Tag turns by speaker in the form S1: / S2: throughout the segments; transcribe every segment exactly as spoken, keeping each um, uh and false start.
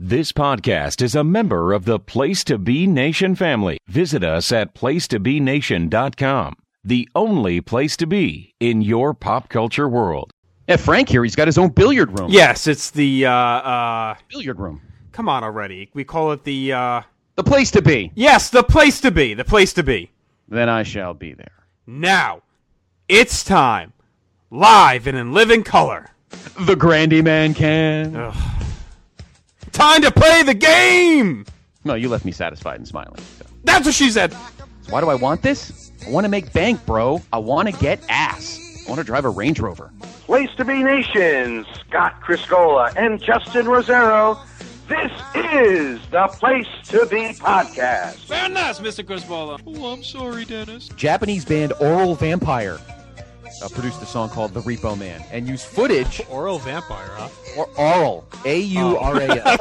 S1: This podcast is a member of the Place to Be Nation family. Visit us at place to be nation dot com, the only place to be in your pop culture world.
S2: Yeah, Frank here, he's got his own billiard room.
S3: Yes, it's the, uh, uh...
S2: billiard room.
S3: Come on already. We call it the, uh...
S2: The place to be.
S3: Yes, the place to be. The place to be.
S2: Then I shall be there.
S3: Now, it's time. Live and in living color.
S2: The Grandy Man can.
S3: Ugh. Time to play the game!
S2: No, you left me satisfied and smiling. So.
S3: That's what she said.
S2: So why do I want this? I want to make bank, bro. I want to get ass. I want to drive a Range Rover.
S4: Place to Be Nation, Scott Criscola and Justin Rosero. This is the Place to Be podcast.
S3: Very nice, Mister Criscola.
S5: Oh, I'm sorry, Dennis.
S2: Japanese band Oral Vampire uh, produced a song called The Repo Man and used footage.
S3: Oral Vampire, huh?
S2: Or Oral. A U R A L.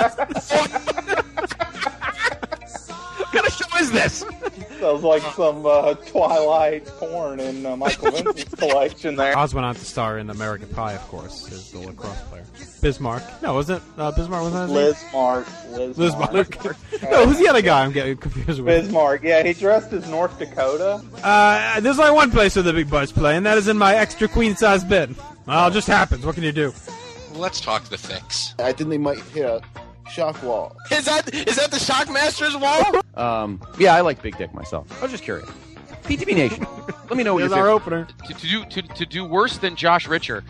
S2: What kind of show is this?
S6: Sounds like some uh, Twilight porn in uh, Michael Vincent's collection there.
S3: Oz went on to star in American Pie, of course, as the lacrosse player. Bismarck. No, wasn't uh, Bismarck? Was that his
S6: Liz Mark. Liz
S3: Liz
S6: Mark.
S3: Mark. No, who's the other guy I'm getting confused with?
S6: Bismarck. Yeah, he dressed as North Dakota.
S3: Uh, there's only one place where the big butts play, and that is in my extra queen-size bed. Well, it just happens. What can you do?
S5: Let's talk the fix.
S7: I think they might hit a shock wall.
S5: Is that is that the Shockmaster's wall?
S2: Um, yeah, I like Big Dick myself. I was just curious. P T B Nation, let me know what
S3: Here's
S2: you
S3: our
S2: think.
S3: opener.
S5: to, to do to, to do worse than Josh Richer.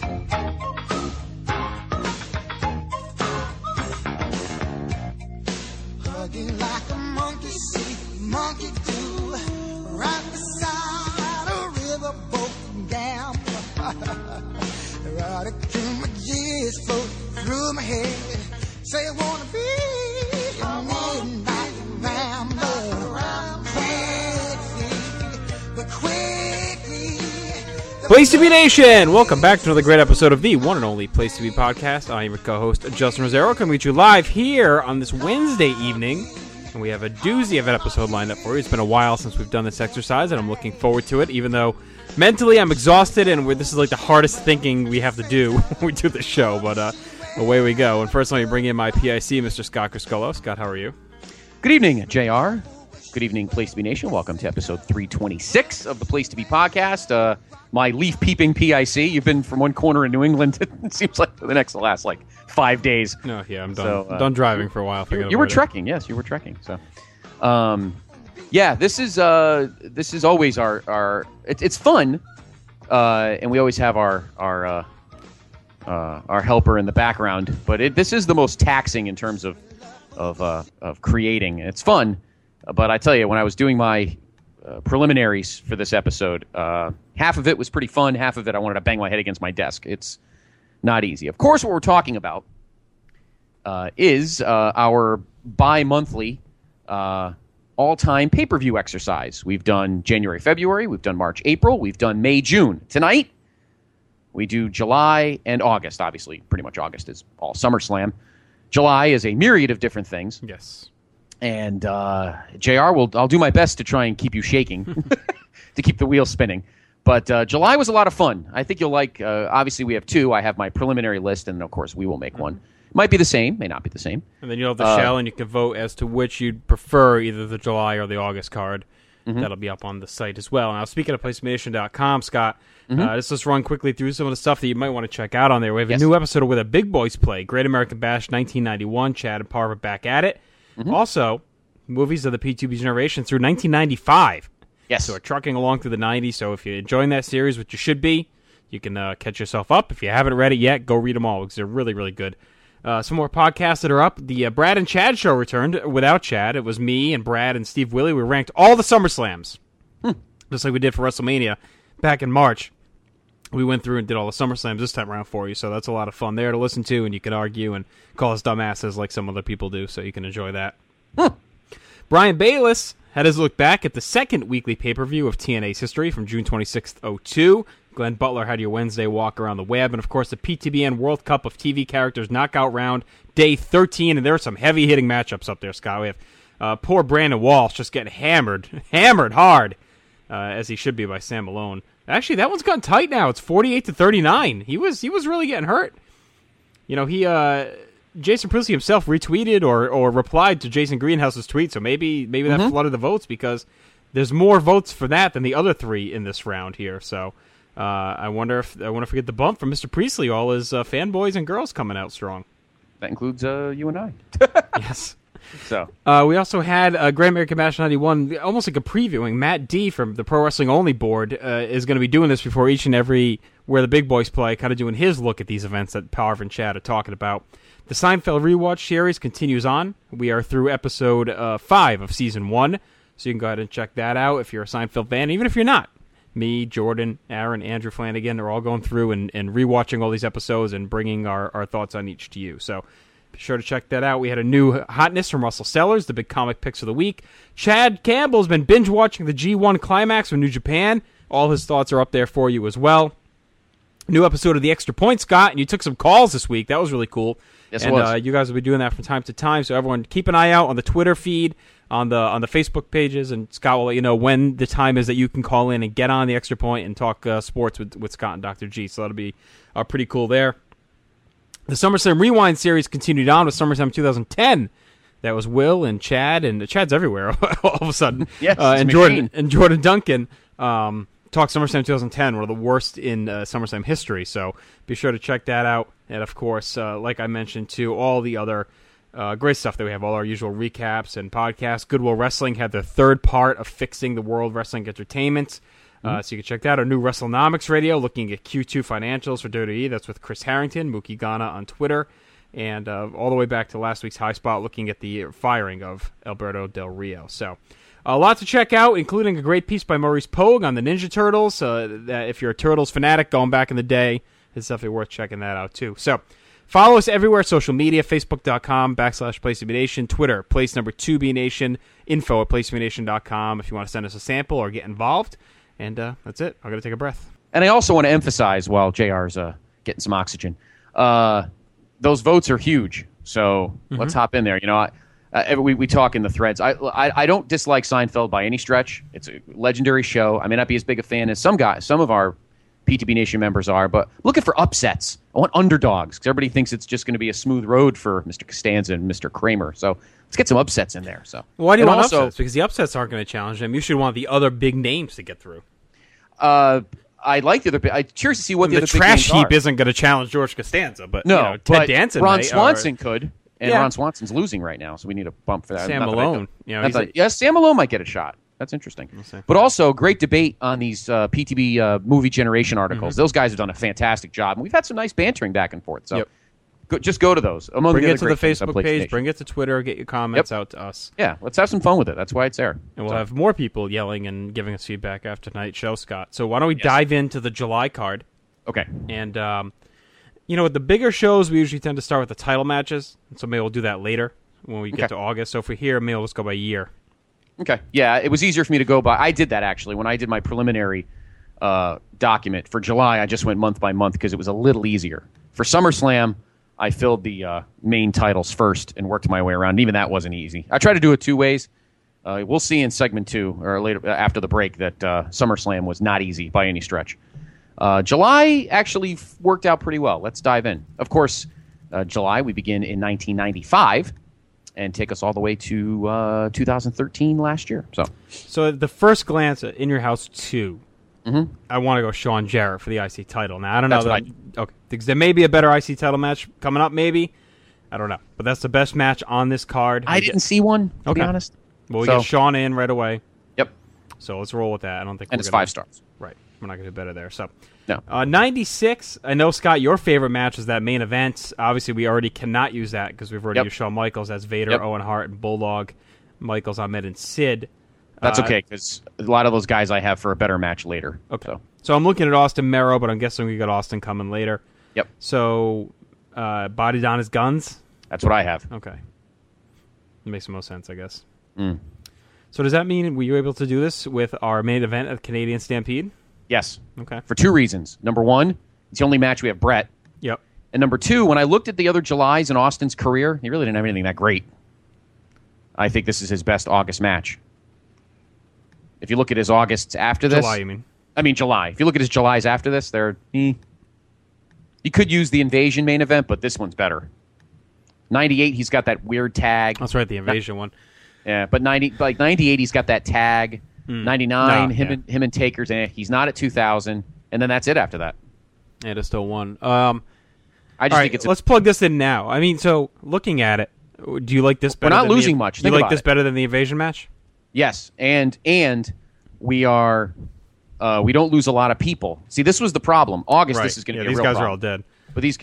S8: Hugging like a monkey see, monkey do, right beside a riverboat gambler. Right to my G's float through my head. Say I wanna be a midnight rambler. Quickly, but quickly.
S3: Place to Be Nation! Welcome back to another great episode of the one and only Place to Be podcast. I am your co-host, Justin Rosero, coming to you live here on this Wednesday evening. And we have a doozy of an episode lined up for you. It's been a while since we've done this exercise, and I'm looking forward to it, even though mentally I'm exhausted, and we're, this is like the hardest thinking we have to do when we do this show, but uh, away we go. And first, let me bring in my P I C, Mister Scott Criscola. Scott, how are you?
S2: Good evening, J R. Good evening, Place to Be Nation. Welcome to episode three twenty-six of the Place to Be podcast. Uh, my leaf-peeping P I C. You've been from one corner in New England, it seems like, for the next, the last, like, five days.
S3: No, yeah, I'm done.
S2: So, uh,
S3: I'm done driving for a while.
S2: You, you were trekking, yes, you were trekking. So, um, yeah, this is uh, this is always our our. It's it's fun, uh, and we always have our our uh, uh, our helper in the background. But it, this is the most taxing in terms of of uh, of creating. It's fun, but I tell you, when I was doing my uh, preliminaries for this episode, uh, half of it was pretty fun. Half of it, I wanted to bang my head against my desk. It's not easy. Of course, what we're talking about uh, is uh, our bi-monthly uh, all-time pay-per-view exercise. We've done January, February. We've done March, April. We've done May, June. Tonight, we do July and August. Obviously, pretty much August is all SummerSlam. July is a myriad of different things.
S3: Yes.
S2: And uh, J R, will I'll do my best to try and keep you shaking, to keep the wheels spinning. But uh, July was a lot of fun. I think you'll like, uh, obviously we have two. I have my preliminary list, and of course we will make one. Might be the same, may not be the same.
S3: And then you'll have the
S2: Uh,
S3: shell, and you can vote as to which you'd prefer, either the July or the August card.
S2: Mm-hmm.
S3: That'll be up on the site as well. Now, speaking of place nation dot com, Scott,
S2: Mm-hmm.
S3: uh, let's just run quickly through some of the stuff that you might want to check out on there. We have
S2: Yes.
S3: a new episode of Where the Big Boys Play, Great American Bash nineteen ninety-one, Chad and Parva back at it.
S2: Mm-hmm.
S3: Also, movies of the P two B generation through nineteen ninety-five.
S2: Yes.
S3: So we're trucking along through the nineties, so if you're enjoying that series, which you should be, you can uh, catch yourself up. If you haven't read it yet, go read them all, because they're really, really good. Uh, some more podcasts that are up. The uh, Brad and Chad show returned without Chad. It was me and Brad and Steve Willie. We ranked all the SummerSlams, hmm. just like we did for WrestleMania back in March. We went through and did all the SummerSlams this time around for you, so that's a lot of fun there to listen to, and you can argue and call us dumbasses like some other people do, so you can enjoy that.
S2: Hmm.
S3: Brian Bayless had his look back at the second weekly pay-per-view of T N A's history from June twenty-sixth, oh two. Glenn Butler had your Wednesday walk around the web, and of course the P T B N World Cup of T V Characters Knockout Round, day thirteen, and there are some heavy-hitting matchups up there, Scott. We have uh, poor Brandon Walsh just getting hammered, hammered hard, uh, as he should be by Sam Malone. Actually, that one's gotten tight now. It's forty-eight to thirty-nine. He was he was really getting hurt. You know, he uh, Jason Priestley himself retweeted or, or replied to Jason Greenhouse's tweet, so maybe maybe that
S2: Mm-hmm.
S3: flooded the votes because there's more votes for that than the other three in this round here. So uh, I wonder if I wonder if we get the bump from Mister Priestley, all his uh, fanboys and girls coming out strong.
S2: That includes uh, you and I.
S3: Yes.
S2: So
S3: Uh, we also had uh, Great American Bash ninety-one, almost like a previewing. Matt D from the Pro Wrestling Only board uh, is going to be doing this before each and every Where the Big Boys Play, kind of doing his look at these events that Power and Chad are talking about. The Seinfeld Rewatch series continues on. We are through episode uh, five of season one, so you can go ahead and check that out if you're a Seinfeld fan, even if you're not. Me, Jordan, Aaron, Andrew Flanagan are all going through and, and rewatching all these episodes and bringing our, our thoughts on each to you. So be sure to check that out. We had a new hotness from Russell Sellers, the big comic picks of the week. Chad Campbell's been binge-watching the G one Climax from New Japan. All his thoughts are up there for you as well. New episode of The Extra Point, Scott, and you took some calls this week. That was really cool.
S2: Yes, it
S3: and
S2: was.
S3: Uh, you guys will be doing that from time to time, so everyone keep an eye out on the Twitter feed, on the on the Facebook pages, and Scott will let you know when the time is that you can call in and get on The Extra Point and talk uh, sports with, with Scott and Doctor G, so that'll be uh, pretty cool there. The SummerSlam Rewind series continued on with SummerSlam twenty ten. That was Will and Chad, and Chad's everywhere all of a sudden.
S2: Yes,
S3: uh,
S2: it's
S3: and
S2: a
S3: Jordan
S2: machine.
S3: and Jordan Duncan um, talked SummerSlam twenty ten, one of the worst in uh, SummerSlam history. So be sure to check that out. And of course, uh, like I mentioned too, all the other uh, great stuff that we have, all our usual recaps and podcasts. Goodwill Wrestling had their third part of fixing the World Wrestling Entertainment. Uh, so you can check that. Our new WrestleNomics radio, looking at Q two financials for W W E. That's with Chris Harrington, Mookie Ghana on Twitter. And uh, all the way back to last week's High Spot, looking at the firing of Alberto Del Rio. So a lot to check out, including a great piece by Maurice Pogue on the Ninja Turtles. Uh, that if you're a Turtles fanatic going back in the day, it's definitely worth checking that out, too. So follow us everywhere, social media, facebook.com backslash PlaceToBeNation, Twitter, place number two B Nation, info at place to be nation dot com if you want to send us a sample or get involved. And uh, that's it. I'm going to take a breath.
S2: And I also want to emphasize, while J R's uh, getting some oxygen, uh, those votes are huge. So
S3: Mm-hmm.
S2: let's hop in there. You know, I, uh, we we talk in the threads. I, I I don't dislike Seinfeld by any stretch. It's a legendary show. I may not be as big a fan as some guys, some of our P T B Nation members are, but looking for upsets. I want underdogs because everybody thinks it's just going to be a smooth road for Mister Costanza and Mister Kramer. So let's get some upsets in there. So
S3: Why do you
S2: And
S3: want
S2: also,
S3: upsets? Because the upsets aren't going to challenge them. You should want the other big names to get through.
S2: Uh, I like the other. I'm curious to see what the,
S3: The
S2: other big
S3: trash
S2: names
S3: heap
S2: are.
S3: isn't going to challenge George Costanza, but
S2: No,
S3: you know, Ted
S2: but
S3: Danson,
S2: Ron
S3: may,
S2: Swanson
S3: or
S2: could, and
S3: Yeah.
S2: Ron Swanson's losing right now, so we need a bump for that.
S3: Sam
S2: Not that I
S3: Malone.
S2: know.
S3: You know,
S2: Not
S3: he's
S2: that-
S3: a-
S2: yeah, Sam Malone might get a shot. That's interesting.
S3: see.
S2: But also, great debate on these uh, P T B uh, movie generation articles.
S3: Mm-hmm.
S2: Those guys have done a fantastic job, and we've had some nice bantering back and forth. So
S3: Yep.
S2: go, just go to those. Among
S3: bring
S2: the
S3: it
S2: other
S3: to the
S2: great things on
S3: Facebook
S2: Place
S3: page,
S2: Nation.
S3: bring it to Twitter, get your comments out to us.
S2: Yeah, let's have some fun with it. That's why it's there.
S3: And we'll
S2: So,
S3: have more people yelling and giving us feedback after tonight's show, Scott. So why don't we dive into the July card?
S2: okay.
S3: And, um, you know, with the bigger shows, we usually tend to start with the title matches. And so maybe we'll do that later when we get
S2: Okay.
S3: to August. So if we're here, maybe we'll just go by year.
S2: Okay. Yeah, it was easier for me to go by. I did that, actually. When I did my preliminary uh, document for July, I just went month by month because it was a little easier. For SummerSlam, I filled the uh, main titles first and worked my way around. Even that wasn't easy. I tried to do it two ways. Uh, we'll see in segment two, or later after the break, that uh, SummerSlam was not easy by any stretch. Uh, July actually f- worked out pretty well. Let's dive in. Of course, uh, July, we begin in nineteen ninety-five. And take us all the way to uh, two thousand thirteen last year. So,
S3: So at the first glance at In Your House two,
S2: Mm-hmm.
S3: I want to go Sean Jarrett for the I C title. Now, I don't
S2: That's
S3: know.
S2: what
S3: That, okay, because there may be a better I C title match coming up, maybe. I don't know. But that's the best match on this card.
S2: I
S3: We
S2: didn't
S3: get-
S2: see one, to
S3: Okay.
S2: be honest.
S3: Well, we
S2: So-
S3: get Sean in right away.
S2: Yep.
S3: So let's roll with that. I don't think
S2: And
S3: we're
S2: it's
S3: gonna,
S2: five stars.
S3: Right. We're not going to do better there. So,
S2: No.
S3: uh, ninety-six. I know, Scott, your favorite match is that main event. Obviously, we already cannot use that because we've already
S2: Yep.
S3: used Shawn Michaels as Vader,
S2: Yep.
S3: Owen Hart, and Bulldog. Michaels, Ahmed, and Sid.
S2: That's
S3: Uh,
S2: okay, because a lot of those guys I have for a better match later.
S3: Okay.
S2: So,
S3: So I'm looking at Austin Merrow, but I'm guessing we got Austin coming later.
S2: yep.
S3: So, uh, Body Don is Guns.
S2: That's what I have.
S3: Okay. It makes the most sense, I guess.
S2: Mm.
S3: So does that mean were you able to do this with our main event at Canadian Stampede?
S2: Yes.
S3: Okay.
S2: For two reasons. Number one, it's the only match we have Brett.
S3: Yep.
S2: And number two, when I looked at the other Julys in Austin's career, he really didn't have anything that great. I think this is his best August match. If you look at his Augusts after this...
S3: July, you mean?
S2: I mean, July. If you look at his Julys after this, they're... Eh. You could use the Invasion main event, but this one's better. ninety-eight, he's got that weird tag.
S3: That's right, the invasion one.
S2: Yeah, but ninety, like ninety-eight, he's got that tag.
S3: Mm.
S2: ninety-nine,
S3: No,
S2: him
S3: yeah.
S2: and him and Taker's, eh, he's not at two thousand, and then that's it after that.
S3: It is still one. Um,
S2: I just
S3: all
S2: think
S3: right,
S2: it's. A,
S3: let's plug this in now. I mean, so looking at it, do you like this
S2: We're
S3: better?
S2: not
S3: than
S2: losing
S3: the,
S2: much.
S3: Do
S2: Think
S3: you like
S2: about
S3: this
S2: it.
S3: better than the invasion match?
S2: yes, and and we are. Uh, we don't lose a lot of people. See, this was the problem. August,
S3: Right.
S2: this is going to
S3: yeah,
S2: be a
S3: these
S2: real
S3: guys
S2: problem.
S3: are all dead.
S2: But these.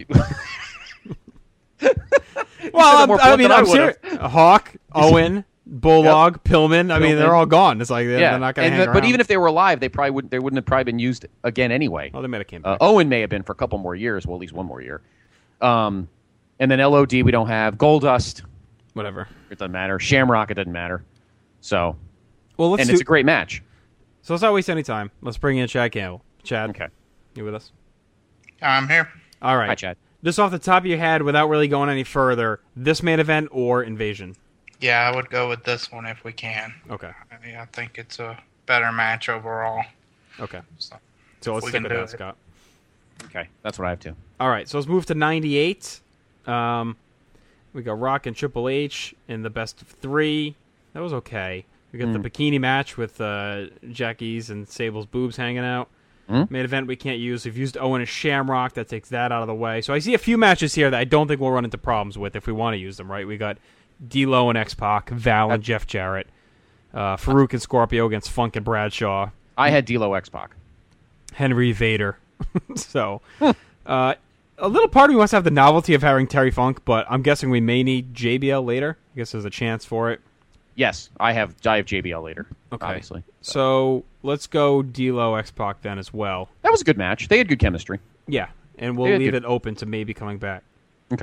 S3: Well, I'm,
S2: more
S3: I
S2: blunt
S3: mean,
S2: than I
S3: I'm
S2: would've.
S3: serious. Hawk, Owen, Bulldog, Pillman. I mean, they're
S2: Pillman.
S3: all gone. It's like they're,
S2: yeah,
S3: they're not going to
S2: and
S3: hang
S2: the-
S3: around.
S2: but even if they were alive, they probably would. They wouldn't have probably been used again anyway.
S3: well, they made a came
S2: Uh,
S3: back.
S2: Owen may have been for a couple more years. Well, at least one more year. Um, and then L O D we don't have. Goldust,
S3: Whatever.
S2: it doesn't matter. Shamrock, it doesn't matter. So,
S3: Well, let's
S2: and
S3: do,
S2: it's a great match.
S3: so let's not waste any time. Let's bring in Chad Campbell. Chad,
S2: Okay.
S3: you with us?
S9: I'm here.
S3: All right.
S2: Hi, Chad.
S3: Just off the top of your head, without really going any further, this main event or invasion?
S9: Yeah, I would go with this one if we can.
S3: Okay.
S9: I, mean, I think it's a better match overall.
S3: Okay.
S9: So,
S3: So let's
S9: we
S3: stick
S9: can
S3: with
S9: do
S3: that,
S9: it.
S3: Scott.
S2: Okay, that's what I have too.
S3: All right, so let's move to ninety-eight. Um, we got Rock and Triple H in the best of three. That was okay. We got
S2: Mm.
S3: the bikini match with uh, Jackie's and Sable's boobs hanging out.
S2: Mm.
S3: Main event we can't use. We've used Owen and Shamrock. That takes that out of the way. So I see a few matches here that I don't think we'll run into problems with if we want to use them, right? We got D-Lo and X-Pac, Val and Jeff Jarrett, uh, Farouk and Scorpio against Funk and Bradshaw,
S2: I had D'Lo X-Pac.
S3: Henry Vader. so, uh, a little part of me wants to have the novelty of having Terry Funk, but I'm guessing we may need J B L later. I guess there's a chance for it.
S2: Yes, I have. I have J B L later.
S3: Okay.
S2: Obviously,
S3: So let's go D'Lo X-Pac then as well.
S2: that was a good match. They had good chemistry.
S3: Yeah, and we'll
S2: Yeah,
S3: leave
S2: good.
S3: it open to maybe coming back.
S2: Okay.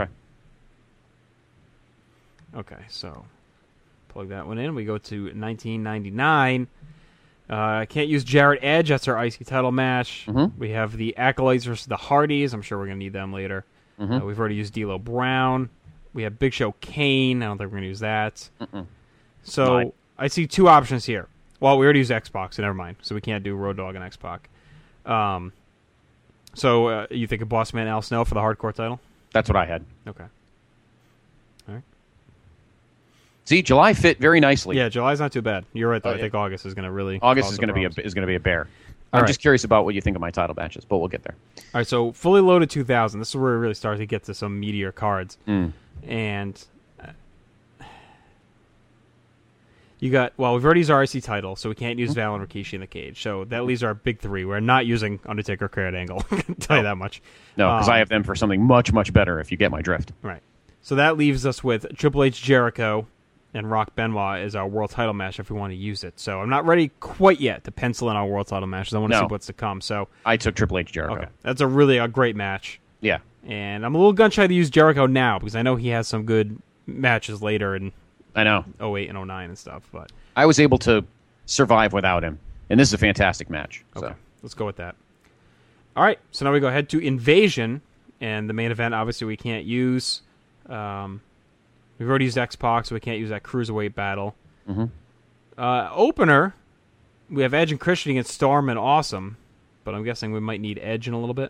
S3: Okay, so plug that one in. We go to nineteen ninety-nine. Uh, can't use Jarrett Edge. That's our I C title match.
S2: Mhm.
S3: We have the Acolytes versus the Hardys. I'm sure we're going to need them later.
S2: Mhm.
S3: Uh, we've already used D'Lo Brown. We have Big Show Kane. I don't think we're going to use that.
S2: Mm-mm.
S3: So
S2: Mine.
S3: I see two options here. Well, we already used X-Pac, so never mind. So we can't do Road Dogg and X-Pac. Um, so uh, you think of Boss Man Al Snow for the hardcore title?
S2: That's what I had.
S3: Okay.
S2: See, July fit very nicely.
S3: Yeah, July's not too bad. You're right, though.
S2: Oh,
S3: I
S2: yeah.
S3: think August is going to really
S2: August
S3: cause
S2: is
S3: some
S2: going to be a
S3: problems.
S2: is going to be a bear.
S3: All
S2: I'm
S3: right.
S2: just curious about what you think of my title matches, but we'll get there.
S3: All right, so fully loaded two thousand. This is where we really start to get to some meteor cards.
S2: Mm.
S3: And uh, you got, well, we've already used our I C title, so we can't use Val and Rikishi in the cage. So that leaves our big three. We're not using Undertaker, Kurt Angle. I can tell you that much.
S2: No, because
S3: Um,
S2: I have them for something much much better. If you get my drift.
S3: Right. So that leaves us with Triple H Jericho and Rock Benoit as our world title match if we want to use it. So I'm not ready quite yet to pencil in our world title matches. I want to
S2: No.
S3: see what's to come. So
S2: I took Triple H Jericho.
S3: okay, that's a really a great match.
S2: Yeah.
S3: And I'm a little gun shy to use Jericho now because I know he has some good matches later in
S2: I know.
S3: oh eight and oh nine and stuff. But
S2: I was able to survive without him, and this is a fantastic match.
S3: okay,
S2: So.
S3: let's go with that. All right, so now we go ahead to Invasion, and the main event. Obviously, we can't use. Um, we've already used X-Pac, so we can't use that cruiserweight battle.
S2: Mm-hmm.
S3: Uh, opener, we have Edge and Christian against Storm and Awesome, but I'm guessing we might need Edge in a little bit.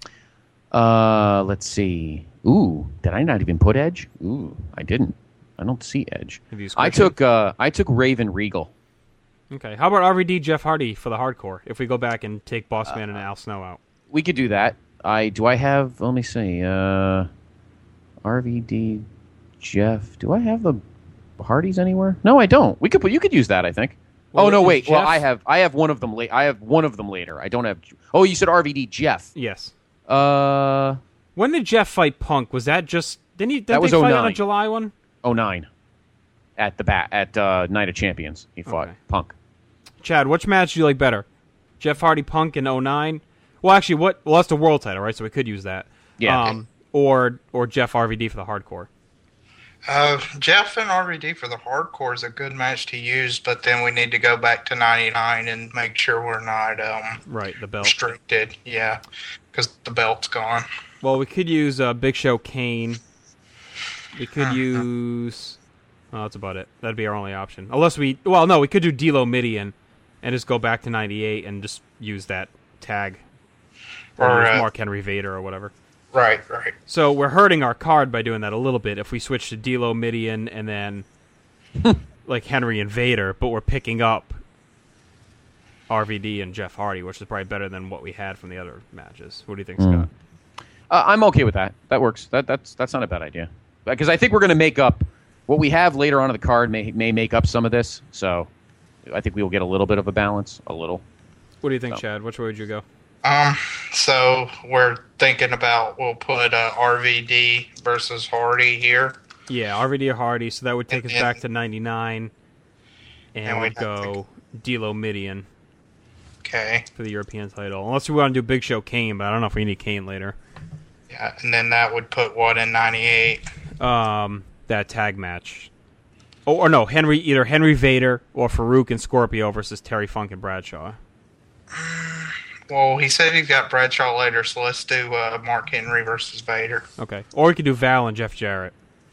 S2: Uh, let's see. Ooh, did I not even put Edge? Ooh, I didn't. I don't see Edge.
S3: Have you used
S2: I
S3: Christian?
S2: took uh, I took Raven Regal.
S3: Okay, how about R V D Jeff Hardy for the hardcore? If we go back and take Boss Man and Al Snow out.
S2: We could do that. I do. I have. Let me see. Uh, R V D, Jeff. Do I have the Hardys anywhere? No, I don't. We could put. You could use that. I think.
S3: Well,
S2: oh no!
S3: is
S2: Wait. Well,
S3: Jeff-
S2: I have. I have one of them. La- I have one of them later. I don't have. Oh, you said R V D Jeff.
S3: Yes.
S2: Uh,
S3: When did Jeff fight Punk? Was that just didn't he? Didn't
S2: That was
S3: they fight on a
S2: oh nine.
S3: July one?
S2: oh nine. At the bat at uh, Night of Champions, he fought
S3: Okay.
S2: Punk.
S3: Chad, which match do you like better? Jeff Hardy Punk in oh nine? Well, actually, what? Well, that's the world title, right? So we could use that.
S2: Yeah.
S3: Um, or or Jeff R V D for the hardcore.
S9: Uh, Jeff and R V D for the hardcore is a good match to use, but then we need to go back to ninety-nine and make sure we're not um,
S3: Right, the belt.
S9: restricted. Yeah, because the belt's gone.
S3: Well, we could use uh, Big Show Kane. We could use. Oh, that's about it. That'd be our only option. Unless we. Well, no, we could do D'Lo Midian and just go back to ninety-eight and just use that tag. Or,
S9: Or,
S3: use
S9: uh,
S3: Mark Henry Vader or whatever.
S9: Right, right.
S3: So we're hurting our card by doing that a little bit if we switch to D'Lo, Midian, and then like Henry and Vader, but we're picking up R V D and Jeff Hardy, which is probably better than what we had from the other matches. What do you think,
S2: Mm.
S3: Scott?
S2: Uh, I'm okay with that. That works. That that's that's not a bad idea. Because I think we're going to make up what we have later on in the card may may make up some of this. So I think we will get a little bit of a balance, a little.
S3: What do you think,
S2: So.
S3: Chad? Which way would you go?
S9: Um, so we're thinking about we'll put uh, R V D versus Hardy here.
S3: Yeah, R V D or Hardy, so that would take
S9: And-
S3: us back to ninety-nine, and,
S9: And
S3: we'd
S9: we'd have
S3: go D'Lo, Midian
S9: Okay.
S3: for the European title. Unless we want to do Big Show Kane, but I don't know if we need Kane later.
S9: Yeah, and then that would put what in ninety-eight?
S3: Um, that tag match. Oh, or no, Henry either Henry Vader or Farouk and Scorpio versus Terry Funk and Bradshaw.
S9: Well, he said he's got Bradshaw later, so let's do uh, Mark Henry versus Vader.
S3: Okay, or we could do Val and Jeff Jarrett.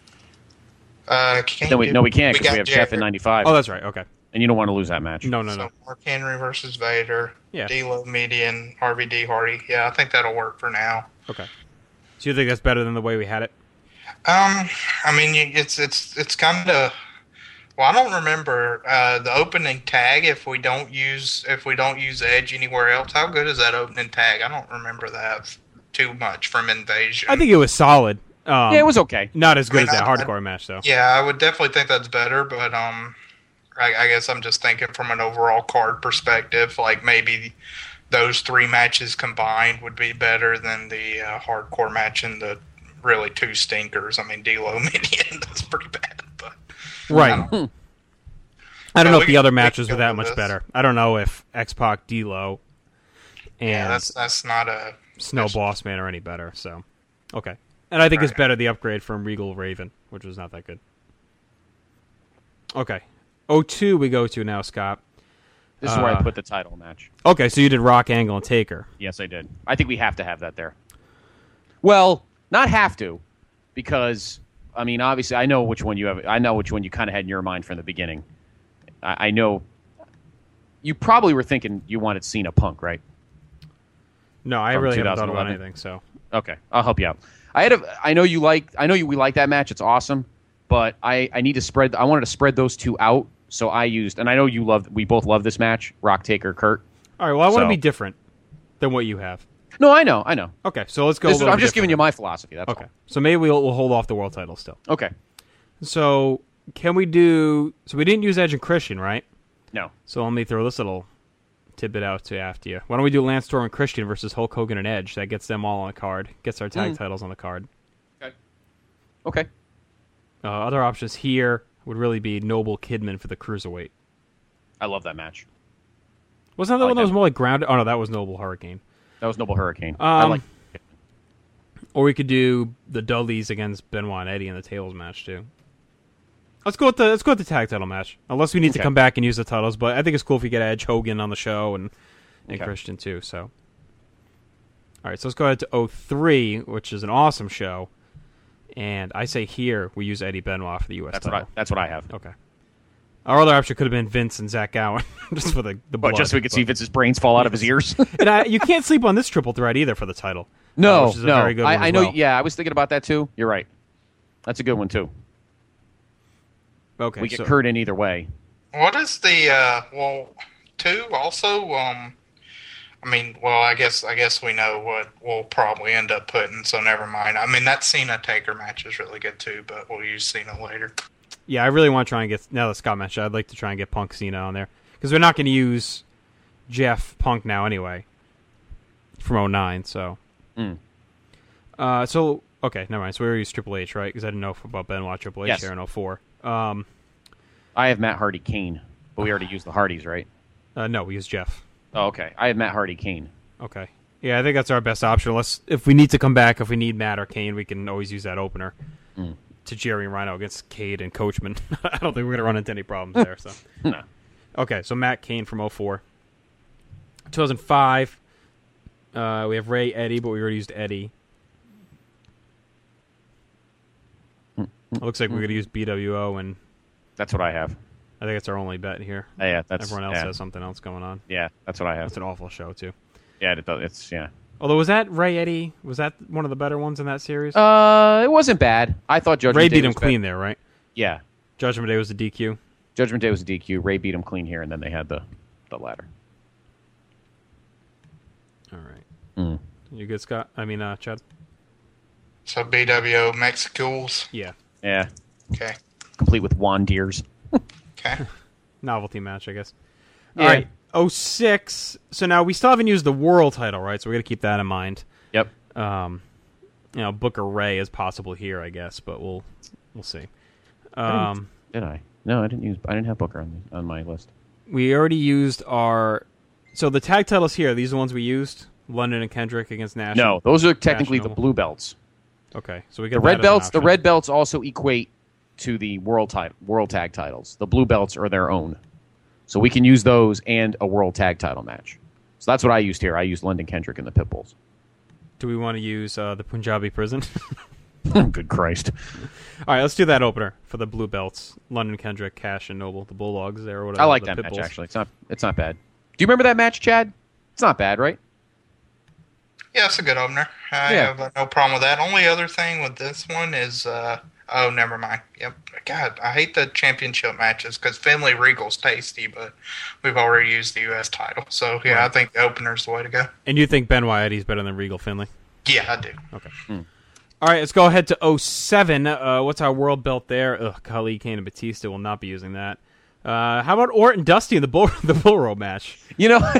S9: Uh, can't
S2: No, we,
S9: do-
S2: no, we can't because
S9: got
S2: we, have Jeff in
S9: Jarrett.
S2: ninety-five.
S3: Oh, that's right. Okay,
S2: And you don't want to lose that match.
S3: no, no,
S9: So
S3: no.
S9: Mark Henry versus Vader.
S3: Yeah.
S9: D'Lo, Median, R V D, Hardy. Yeah, I think that'll work for now.
S3: Okay. So you think that's better than the way we had it?
S9: Um, I mean, you- it's it's it's kind of. Well, I don't remember uh, the opening tag. If we don't use if we don't use Edge anywhere else, how good is that opening tag? I don't remember that too much from Invasion.
S3: I think it was solid. Um,
S2: Yeah, it was okay.
S3: Not as good
S9: I mean,
S3: as that
S9: I-
S3: hardcore match, though.
S9: Yeah, I would definitely think that's better, but um, I, I guess I'm just thinking from an overall card perspective. Like maybe those three matches combined would be better than the uh, hardcore match and the really two stinkers. I mean, D'Lo Minion, that's pretty bad. But
S3: Right.
S9: I don't-
S3: I don't
S9: Yeah,
S3: know
S9: we
S3: if the
S9: can-
S3: other
S9: we
S3: matches
S9: can
S3: were
S9: go
S3: that
S9: with
S3: much
S9: this.
S3: better. I don't know if X-Pac, D'Lo, and
S9: yeah, that's that's not a
S3: Snow Boss Man are any better. So, okay. And I think it's
S9: Right.
S3: better the upgrade from Regal Raven, which was not that good. Okay. oh two we go to now, Scott.
S2: This is where I
S3: Uh,
S2: put the title match.
S3: Okay, so you did Rock, Angle, and Taker.
S2: Yes, I did. I think we have to have that there. Well, not have to, because I mean, obviously, I know which one you have. I know which one you kind of had in your mind from the beginning. I, I know you probably were thinking you wanted Cena Punk, right?
S3: No, I
S2: From
S3: really haven't thought about
S2: twenty eleven.
S3: anything, so.
S2: Okay, I'll help you out. I had a. I know you like. I know you. We like that match. It's awesome, but I. I need to spread. I wanted to spread those two out, so I used. And I know you love. We both love this match. Rock, Taker, Kurt.
S3: All right, well, I want to
S2: So-
S3: be different than what you have.
S2: No, I know. I know.
S3: Okay, so let's go.
S2: This
S3: a
S2: is,
S3: little
S2: I'm
S3: bit
S2: just giving you
S3: different.
S2: my philosophy. That's
S3: Okay, so maybe we'll, we'll hold off the world title still.
S2: all. Okay.
S3: So can we do? So we didn't use Edge and Christian, right?
S2: No.
S3: So let me throw this little tidbit out to after you. Why don't we do Lance Storm and Christian versus Hulk Hogan and Edge? That gets them all on the card. Gets our tag
S2: Mm.
S3: titles on the card.
S2: Okay. Okay.
S3: Uh, other options here would really be Noble Kidman for the cruiserweight.
S2: I love that match.
S3: Wasn't that the
S2: I
S3: one
S2: like
S3: that was
S2: that.
S3: more like grounded? Oh no, that was Noble Hurricane.
S2: That was Noble Hurricane. I
S3: Um,
S2: like.
S3: Or we could do the Dudleys against Benoit and Eddie in the tables match too. Let's go with the let's go with the tag title match. Unless we need to
S2: Okay.
S3: come back and use the titles, but I think it's cool if we get Edge, Hogan on the show and and
S2: Okay.
S3: Christian too. So, all right, so let's go ahead to oh three, which is an awesome show. And I say here we use Eddie Benoit for the U S
S2: That's what I.
S3: title.
S2: That's what I have.
S3: Okay. Our other option could have been Vince and Zach Gowen, just for the the
S2: But
S3: blood.
S2: just so we could see Vince's brains fall out of his ears.
S3: and I, you can't sleep on this triple threat either for the title. uh,
S2: no,
S3: which is a
S2: no.
S3: very good one
S2: I, I
S3: as
S2: know.
S3: well.
S2: Yeah, I was thinking about that too. You're right. That's a good one too.
S3: Okay,
S2: we get
S3: so,
S2: Kurt in either way.
S9: What is the uh well two also um I mean well I guess I guess we know what we'll probably end up putting, so never mind. I mean that Cena Taker match is really good too, but we'll use Cena later.
S3: Yeah, I really want to try and get now that Scott mentioned. I'd like to try and get Punk Cena on there because we're not going to use Jeff Punk now anyway from oh nine. So,
S2: Mm.
S3: uh, so okay, never mind. So we were use Triple H, right? Because I didn't know about Benoit Triple H
S2: Yes.
S3: here in oh four. Um,
S2: I have Matt Hardy Kane, but we already used the Hardys, right?
S3: uh, no, we use Jeff.
S2: Oh, okay. I have Matt Hardy Kane.
S3: Okay, yeah, I think that's our best option. Unless if we need to come back, if we need Matt or Kane, we can always use that opener
S2: Mm.
S3: to Jerry and Rhino against Cade and Coachman. I don't think we're going to run into any problems there. So.
S2: No.
S3: Okay, so Matt Kane from oh four. two thousand five, uh, we have Ray Eddie, but we already used Eddie. It looks like we're going to use B W O, and
S2: That's what I have.
S3: I think it's our only bet here.
S2: Yeah, that's
S3: Everyone else
S2: yeah.
S3: has something else going on.
S2: Yeah, that's what I have.
S3: It's an awful show, too.
S2: Yeah, it does. It's yeah.
S3: Although, was that Ray Eddie? Was that one of the better ones in that series?
S2: Uh, it wasn't bad. I thought Judgment
S3: Ray
S2: Day
S3: beat him
S2: was
S3: clean
S2: better.
S3: there, right?
S2: Yeah.
S3: Judgment Day was a D Q.
S2: Judgment Day was a D Q. Ray beat him clean here, and then they had the, the ladder.
S3: All right.
S2: Mm.
S3: You good, Scott? I mean, uh, Chad?
S9: So B W O Mexicools.
S3: Yeah.
S2: Yeah.
S9: Okay.
S2: Complete with Juan Deers.
S9: Okay.
S3: Novelty match, I guess.
S2: Yeah.
S3: All right. oh six. So now we still haven't used the world title, right? So we got to keep that in mind.
S2: Yep.
S3: Um, you know, Booker Ray is possible here, I guess, but we'll we'll see. Um,
S2: Did I? No, I didn't use. I didn't have Booker on the, on my list.
S3: we already used our. So the tag titles here. These are the ones we used. London and Kendrick against Nash.
S2: No, those are technically
S3: Nash
S2: the
S3: Noble.
S2: blue belts.
S3: Okay, so we
S2: The
S3: got
S2: red
S3: that as an
S2: belts. The
S3: option.
S2: red belts also equate to the world ti- world tag titles. The blue belts are their own, so we can use those and a world tag title match. So that's what I used here. I used London Kendrick and the Pitbulls.
S3: Do we want to use uh, the Punjabi prison?
S2: Good Christ!
S3: All right, let's do that opener for the blue belts. London Kendrick, Cash, and Noble, the Bulldogs there. Or whatever,
S2: I like
S3: the
S2: that match
S3: Pitbulls.
S2: actually. It's not. It's not bad. Do you remember that match, Chad? It's not bad, right?
S9: Yeah, it's a good opener. I
S2: Yeah.
S9: have uh, no problem with that. Only other thing with this one is, uh, oh, never mind. Yep. God, I hate the championship matches because Finley Regal's tasty, but we've already used the U S title. So, yeah,
S3: Right.
S9: I think the opener's the way to go.
S3: And you think Benoit Eddie's better than Regal Finley?
S9: Yeah, I do.
S3: Okay.
S2: Hmm.
S3: All right, let's go ahead to oh seven. Uh, what's our world belt there? Ugh, Khali, Kane, and Batista will not be using that. Uh, how about Orton Dusty in the bull the bull rope match?
S2: You know,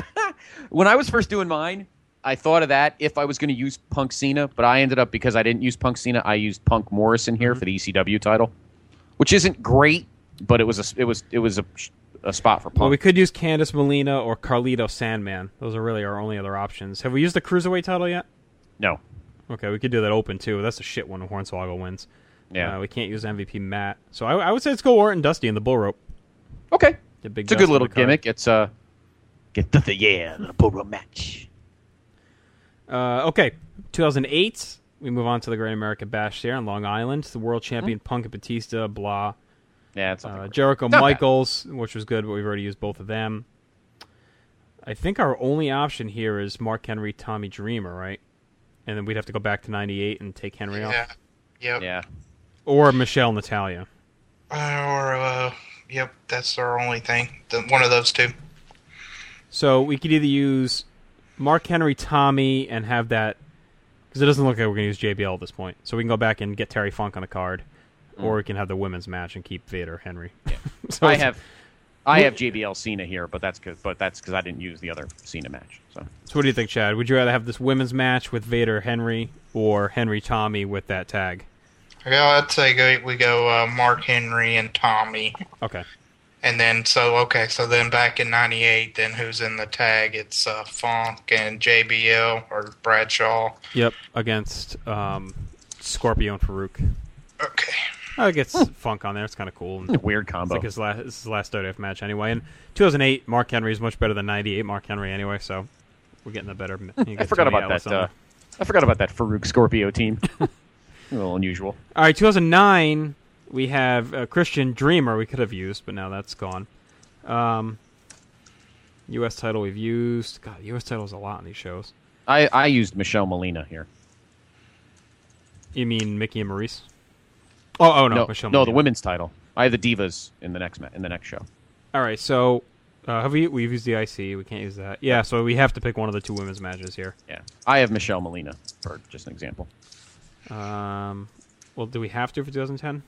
S2: when I was first doing mine, I thought of that if I was going to use Punk Cena, but I ended up, because I didn't use Punk Cena, I used Punk Morrison here
S3: Mm-hmm.
S2: for the E C W title, which isn't great, but it was a, it was it was a, a spot for Punk.
S3: Well, we could use Candice Molina or Carlito Sandman. Those are really our only other options. Have we used the Cruiserweight title yet?
S2: No.
S3: Okay, we could do that open, too. That's a shit one if Hornswoggle wins.
S2: Yeah.
S3: Uh, we can't use M V P Matt. So I, I would say let's go Orton Dusty in the bull rope.
S2: Okay.
S3: The big
S2: It's a
S3: Dusty
S2: good little
S3: on the card.
S2: gimmick. It's uh, get the, the yeah, the bull rope match.
S3: Uh, okay, two thousand eight, we move on to the Great American Bash here on Long Island. The world champion Punk and Batista, blah.
S2: Yeah, it's
S3: Uh, Jericho
S2: Not
S3: Michaels, which was good, but we've already used both of them. I think our only option here is Mark Henry, Tommy Dreamer, right? And then we'd have to go back to ninety-eight and take Henry
S9: Yeah.
S3: off.
S9: Yep.
S2: Yeah.
S3: Or Michelle Natalia.
S9: Uh, or, uh, yep, that's our only thing. The, one of those two.
S3: So we could either use Mark Henry, Tommy, and have that, because it doesn't look like we're going to use J B L at this point. So we can go back and get Terry Funk on the card,
S2: Mm.
S3: or we can have the women's match and keep Vader Henry. so
S2: I
S3: it's-
S2: have, I have J B L Cena here, but that's cause, but that's because I didn't use the other Cena match. So
S3: So what do you think, Chad? Would you rather have this women's match with Vader Henry or Henry Tommy with that tag?
S9: Yeah, I'd say go, we go uh, Mark Henry and Tommy.
S3: Okay.
S9: And then, so, okay, so then back in ninety-eight, then who's in the tag? It's uh, Funk and J B L or Bradshaw.
S3: Yep, against um, Scorpio and Farouk.
S9: Okay.
S3: I guess Funk on there. It's kind of cool. And
S2: weird
S3: it's
S2: combo.
S3: like his last, this is his last W W F match anyway. And two thousand eight, Mark Henry is much better than ninety-eight Mark Henry anyway, so we're getting the better.
S2: I forgot about that. Uh, I forgot about that Farouk Scorpio team. A little unusual.
S3: All right, two thousand nine, we have uh, Christian Dreamer we could have used, but now that's gone. Um, U S title we've used. God, U S title is a lot on these shows.
S2: I, I used Michelle Molina here.
S3: You mean Mickey and Maurice? Oh, oh no,
S2: no,
S3: Michelle
S2: no,
S3: Molina.
S2: the women's title. I have the Divas in the next ma- in the next show.
S3: All right, so uh, have we? We've used the I C. We can't use that. Yeah, so we have to pick one of the two women's matches here.
S2: Yeah, I have Michelle Molina for just an example.
S3: Um, well, do we have to for twenty ten?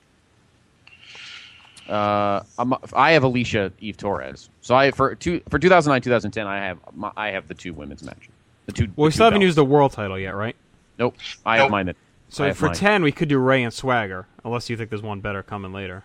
S2: Uh, I'm, I have Alicia Eve Torres. So I for two for two thousand nine two thousand ten I have my, I have the two women's matches. The two.
S3: Well, we
S2: the
S3: still
S2: two
S3: haven't
S2: belts.
S3: used the world title yet, right?
S2: Nope. I
S9: Nope.
S2: have mine. That, I
S3: So
S2: have
S3: for
S2: mine.
S3: ten, we could do Ray and Swagger, unless you think there's one better coming later.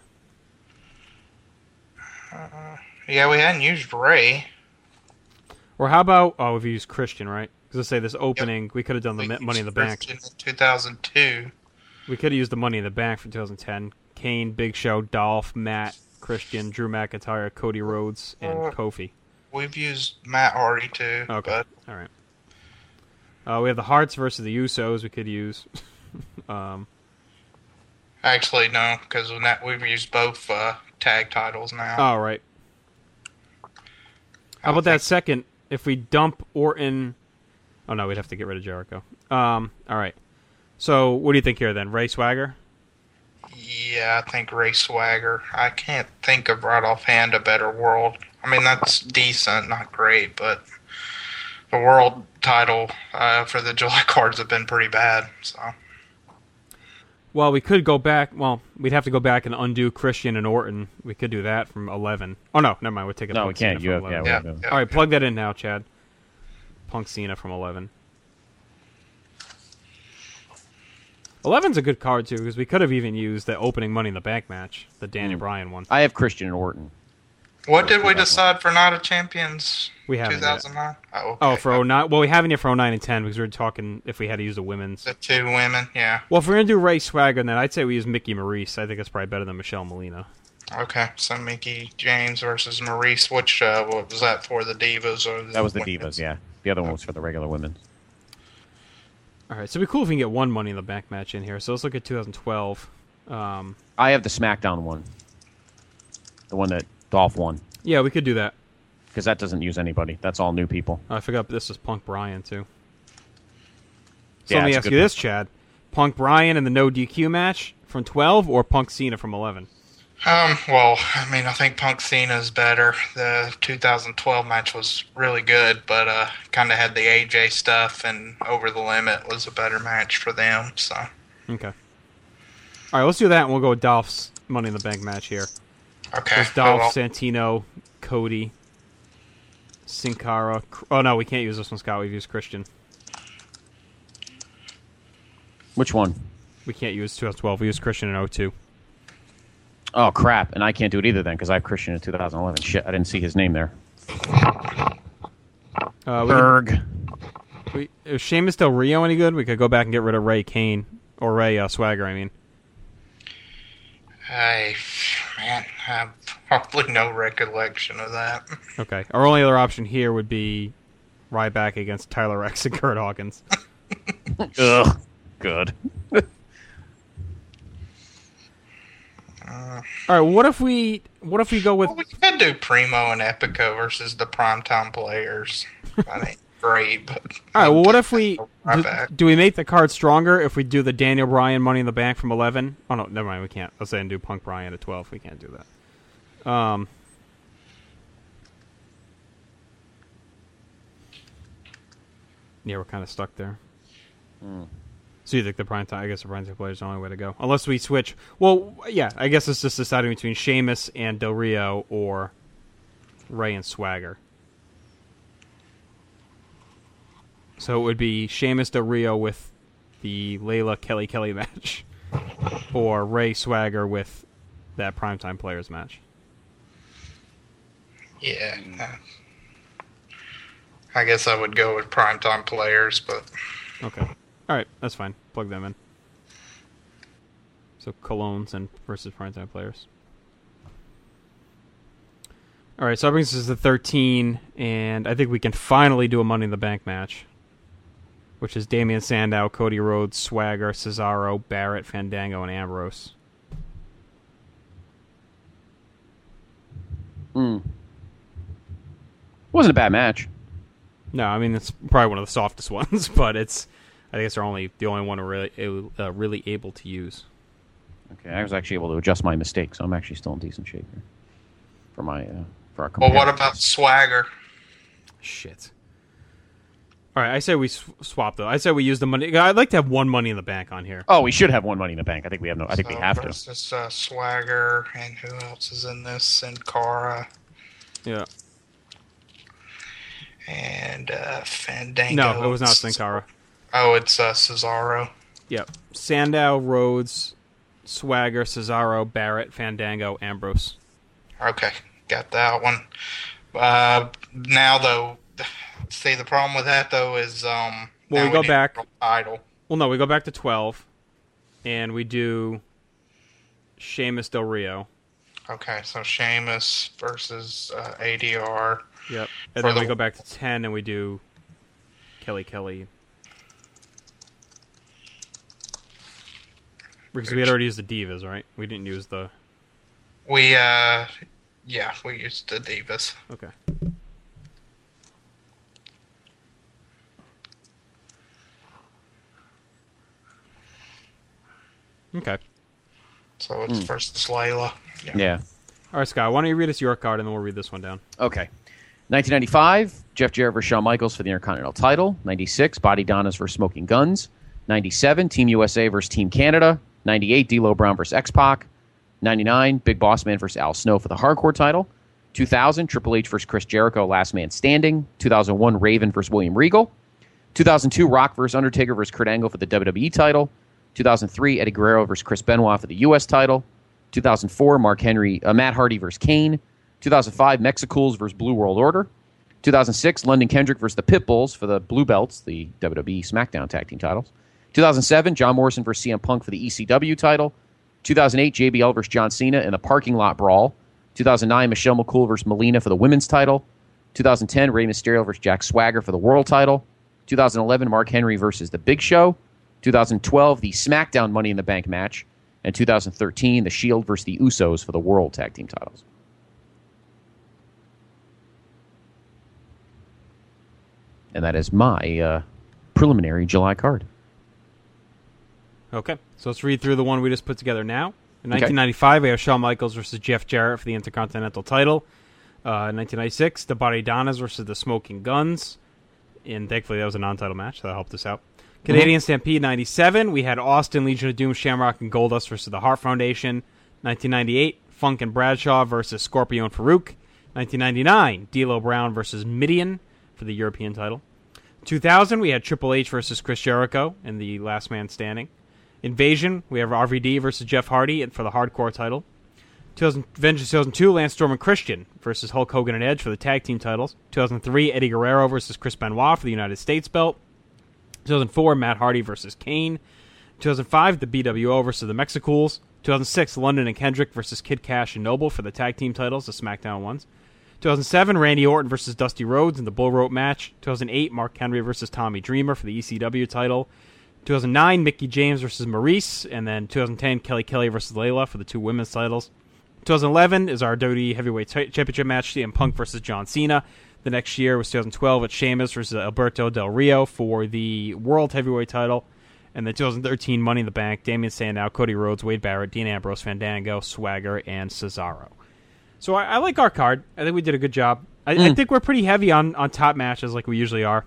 S9: Yeah, we hadn't used Ray.
S3: Or how about? Oh, we've used Christian, right? Because let's say this opening, we could have done the
S9: We
S3: mi- Money in the
S9: used
S3: Bank.
S9: Christian in two thousand two.
S3: We could have used the Money in the Bank for twenty ten. Kane, Big Show, Dolph, Matt, Christian, Drew McIntyre, Cody Rhodes, and
S9: Uh,
S3: Kofi.
S9: We've used Matt Hardy too.
S3: Okay,
S9: But
S3: all right. Uh, we have the Hearts versus the Usos. We could use. um,
S9: actually, no, because we've used both uh, tag titles now.
S3: all right. How about that second? If we dump Orton Oh no, we'd have to get rid of Jericho. Um, all right. So what do you think here then? Ray Swagger?
S9: Yeah, I think Ray Swagger. I can't think of right offhand a better world. I mean, that's decent, not great, but the world title uh, for the July cards have been pretty bad. So.
S3: Well, we could go back. Well, we'd have to go back and undo Christian and Orton. We could do that from eleven. Oh no, never mind. We'll take it.
S2: No, we can't. You have, yeah,
S9: yeah,
S2: yeah.
S9: yeah.
S3: All right, plug that in now, Chad. Punk Cena from eleven. eleven's a good card too because we could have even used the opening Money in the Bank match, the Daniel
S2: Mm.
S3: Bryan one.
S2: I have Christian and Orton.
S9: What did we decide for Night of Champions?
S3: We haven't
S9: two thousand nine. Oh, okay.
S3: Oh, for oh nine. Well, we haven't yet for oh nine and ten because we were talking if we had to use the women's.
S9: The two women, yeah.
S3: Well, if we're gonna do Ray Swagger, then I'd say we use Mickey Maurice. I think that's probably better than Michelle Molina.
S9: Okay, so Mickey James versus Maurice. Which uh, what was that for? The Divas or the
S2: That was the
S9: women's?
S2: Divas, yeah. The other one was for the regular women.
S3: All right, so it'd be cool if we can get one Money in the Bank match in here. So let's look at two thousand twelve. Um,
S2: I have the SmackDown one. The one that Dolph won.
S3: yeah, we could do that.
S2: Because that doesn't use anybody. That's all new people.
S3: Oh, I forgot this is Punk Bryan too. So
S2: Yeah,
S3: let me
S2: it's a
S3: ask
S2: good
S3: you this,
S2: one.
S3: Chad: Punk Bryan in the no D Q match from twelve, or Punk Cena from eleven?
S9: Um, well, I mean, I think Punk Cena is better. The two thousand twelve match was really good, but uh, kind of had the A J stuff, and Over the Limit was a better match for them. So
S3: Okay. All right, let's do that, and we'll go with Dolph's Money in the Bank match here.
S9: okay,
S3: There's Dolph,
S9: well,
S3: Santino, Cody, Sin Cara. Oh no, we can't use this one, Scott. We've used Christian.
S2: Which one?
S3: We can't use twenty twelve. We used Christian in oh two.
S2: Oh, crap. And I can't do it either then because I have Christian in two thousand eleven. Shit, I didn't see his name there.
S3: Uh, we
S2: Berg.
S3: could- we, is Sheamus Del Rio any good? We could go back and get rid of Ray Kane. Or Ray uh, Swagger, I mean.
S9: I man, I have probably no recollection of that.
S3: Okay. Our only other option here would be Ryback against Tyler X and Kurt Hawkins.
S2: Ugh. Good.
S9: Uh,
S3: All right, what if we what if we go with
S9: well, we could do Primo and Epico versus the primetime players. That ain't great, but
S3: All right, well what if we
S9: Right
S3: do,
S9: back.
S3: do we make the card stronger if we do the Daniel Bryan Money in the Bank from eleven? Oh no, never mind, we can't. Let's say and do Punk Bryan at twelve. We can't do that. Um Yeah, we're kind of stuck there.
S2: Mm.
S3: So you think the prime time? I guess the prime time player is the only way to go, unless we switch. Well, yeah, I guess it's just deciding between Sheamus and Del Rio or Ray and Swagger. So it would be Sheamus Del Rio with the Layla Kelly Kelly match, or Ray Swagger with that primetime players match.
S9: yeah. uh, I guess I would go with primetime players, but
S3: Okay. All right, that's fine. Plug them in. So Colognes and versus primetime players. All right, so that brings us to thirteen, and I think we can finally do a Money in the Bank match, which is Damian Sandow, Cody Rhodes, Swagger, Cesaro, Barrett, Fandango, and Ambrose.
S2: Mm. Wasn't a bad match.
S3: No, I mean it's probably one of the softest ones, but it's I think it's our only the only one we're really uh, really able to use.
S2: Okay, I was actually able to adjust my mistake, so I'm actually still in decent shape here. For my, uh, for our
S9: well, what
S2: compare.
S9: about Swagger?
S3: Shit. All right, I say we sw- swap though. I say we use the money. I'd like to have one Money in the Bank on here.
S2: Oh, we should have one Money in the Bank. I think we have no. I think we
S9: So
S2: have to.
S9: versus, uh, Swagger, and who else is in this? Sin Cara
S3: Yeah.
S9: and uh, Fandango.
S3: No, it was not Sin Cara.
S9: Oh, it's uh, Cesaro.
S3: Yep. Sandow, Rhodes, Swagger, Cesaro, Barrett, Fandango, Ambrose.
S9: Okay, got that one. Uh, now though, see the problem with that though is um.
S3: Well,
S9: now
S3: we go
S9: need
S3: back.
S9: a title.
S3: Well, no, we go back to twelve, and we do Sheamus Del Rio.
S9: Okay, so Sheamus versus uh, A D R.
S3: Yep. And
S9: For
S3: then we
S9: the-
S3: go back to ten, and we do Kelly Kelly. Because we had already used the Divas, right? We didn't use the...
S9: We uh, yeah, we used the Divas.
S3: Okay. Okay.
S9: So it's
S2: Mm.
S9: versus Layla. Yeah.
S2: Yeah.
S3: All right, Scott, why don't you read us your card, and then we'll read this one down.
S2: Okay. nineteen ninety-five, Jeff Jarrett versus Shawn Michaels for the Intercontinental title. ninety-six, Body Donnas versus Smoking Guns. ninety-seven, Team U S A versus Team Canada. ninety-eight, D'Lo Brown versus X-Pac. ninety-nine, Big Boss Man versus Al Snow for the Hardcore title. two thousand, Triple H versus Chris Jericho, Last Man Standing. two thousand one, Raven versus William Regal. two thousand two, Rock versus Undertaker versus Kurt Angle for the W W E title. two thousand three, Eddie Guerrero versus Chris Benoit for the U S title. two thousand four, Mark Henry, uh, Matt Hardy versus Kane. two thousand five, Mexicools versus Blue World Order. two thousand six, London Kendrick versus the Pitbulls for the Blue Belts, the W W E SmackDown Tag Team titles. two thousand seven, John Morrison versus C M Punk for the E C W title. two thousand eight, J B L versus John Cena in the Parking Lot Brawl. two thousand nine, Michelle McCool versus Melina for the Women's title. two thousand ten, Rey Mysterio versus Jack Swagger for the World title. two thousand eleven, Mark Henry versus The Big Show. two thousand twelve, the SmackDown Money in the Bank match. And two thousand thirteen, The Shield versus the Usos for the World Tag Team titles. And that is my uh, preliminary July card.
S3: Okay, so let's read through the one we just put together now. In
S2: Okay.
S3: nineteen ninety-five, we have Shawn Michaels versus Jeff Jarrett for the Intercontinental title. Uh, in nineteen ninety-six, the Body Donnas versus the Smoking Guns. And thankfully, that was a non-title match, so that helped us out. Canadian Stampede ninety-seven, we had Austin, Legion of Doom, Shamrock, and Goldust versus the Hart Foundation. nineteen ninety-eight, Funk and Bradshaw versus Scorpio and Farouk. nineteen ninety-nine, D'Lo Brown versus Midian for the European title. two thousand, we had Triple H versus Chris Jericho in the Last Man Standing. Invasion, we have R V D versus Jeff Hardy for the Hardcore title. two thousand, Vengeance two thousand two, Lance Storm and Christian versus Hulk Hogan and Edge for the Tag Team titles. two thousand three, Eddie Guerrero versus Chris Benoit for the United States belt. two thousand four, Matt Hardy versus Kane. two thousand five, the B W O versus the Mexicools. two thousand six, London and Kendrick versus Kid Cash and Noble for the Tag Team titles, the SmackDown ones. two thousand seven, Randy Orton versus Dusty Rhodes in the Bull Rope match. two thousand eight, Mark Henry versus Tommy Dreamer for the E C W title. two thousand nine, Mickie James versus Maurice. And then two thousand ten, Kelly Kelly versus Layla for the two women's titles. twenty eleven is our W W E Heavyweight t- Championship match, C M Punk versus John Cena. The next year was two thousand twelve at Sheamus versus Alberto Del Rio for the World Heavyweight title. And then two thousand thirteen, Money in the Bank, Damian Sandow, Cody Rhodes, Wade Barrett, Dean Ambrose, Fandango, Swagger, and Cesaro. So I, I like our card. I think we did a good job. I,
S2: Mm.
S3: I think we're pretty heavy on, on top matches like we usually are.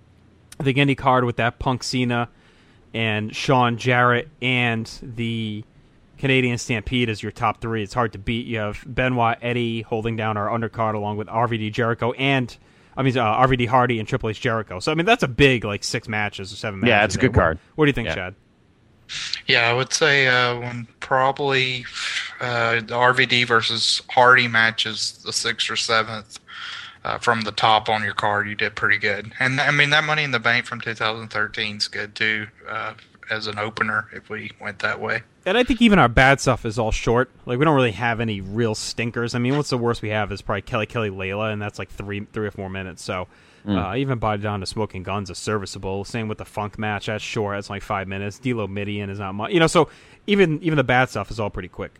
S3: I think any card with that Punk Cena and Shawn Jarrett and the Canadian Stampede as your top three, it's hard to beat. You have Benoit, Eddie holding down our undercard along with R V D Jericho and I mean uh, R V D Hardy and Triple H Jericho. So I mean that's a big like six matches or seven matches.
S2: Yeah, it's a good
S3: there.
S2: card.
S3: What, what do you think,
S2: Yeah.
S3: Chad?
S9: Yeah, I would say uh, when probably uh, the R V D versus Hardy match is the sixth or seventh uh, from the top on your card. You did pretty good, and I mean that Money in the Bank from two thousand thirteen is good too uh, as an opener if we went that way.
S3: And I think even our bad stuff is all short. Like we don't really have any real stinkers. I mean, what's the worst we have is probably Kelly Kelly Layla, and that's like three three or four minutes. So uh, even Body Down to Smoking Guns is serviceable. Same with the Funk match. That's short. That's like five minutes. D'Lo Midian is not much. You know, so even even the bad stuff is all pretty quick.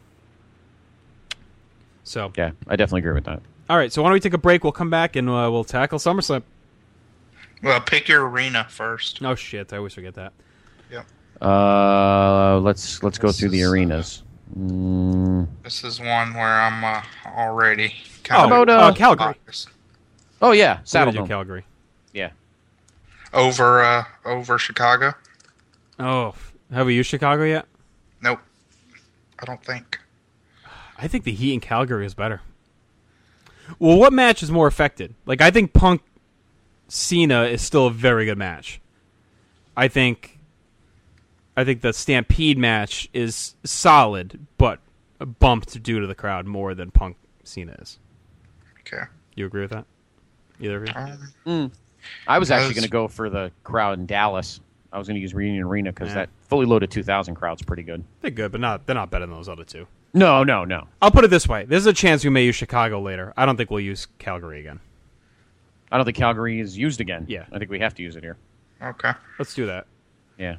S3: So
S2: Yeah, I definitely agree with that.
S3: all right. So why don't we take a break? We'll come back and uh, we'll tackle SummerSlam.
S9: Well, pick your arena first.
S3: Oh shit! I always forget that.
S9: Yep.
S2: Uh, let's let's go
S9: This
S2: through the
S9: is, uh,
S2: arenas. Mm.
S9: This is one where I'm uh, already
S3: Oh,
S9: kind
S2: about,
S3: uh,
S2: uh,
S3: Calgary.
S2: Oh yeah,
S3: We're gonna
S2: Saddle
S3: do
S2: Dome.
S3: Calgary.
S2: Yeah.
S9: over uh, over Chicago.
S3: Oh, have we used Chicago yet?
S9: Nope, I don't think.
S3: I think the Heat in Calgary is better. Well, what match is more affected? Like, I think Punk Cena is still a very good match. I think, I think the Stampede match is solid, but bumped due to the crowd more than Punk Cena is.
S9: Okay.
S3: You agree with that? Either of you?
S9: Um,
S2: Mm. I was
S9: I
S2: actually
S9: was-
S2: going to go for the crowd in Dallas. I was going to use Reunion Arena because
S3: Yeah.
S2: that fully loaded two thousand crowd's pretty good.
S3: They're good, but not they're not better than those other two.
S2: No, no, no.
S3: I'll put it this way: there's a chance we may use Chicago later. I don't think we'll use Calgary again.
S2: I don't think Calgary is used again.
S3: Yeah.
S2: I think we have to use it here.
S9: okay.
S3: Let's do that.
S2: Yeah.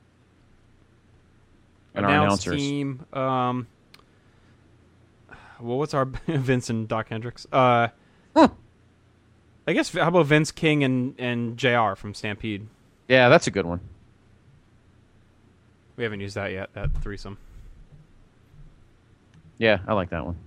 S2: And our
S3: Announce
S2: announcers.
S3: team. Um, well, what's our Vince and Doc Hendricks? Uh,
S2: Huh.
S3: I guess how about Vince King and and J R from Stampede?
S2: Yeah, that's a good one.
S3: We haven't used that yet, that threesome.
S2: Yeah, I like that one.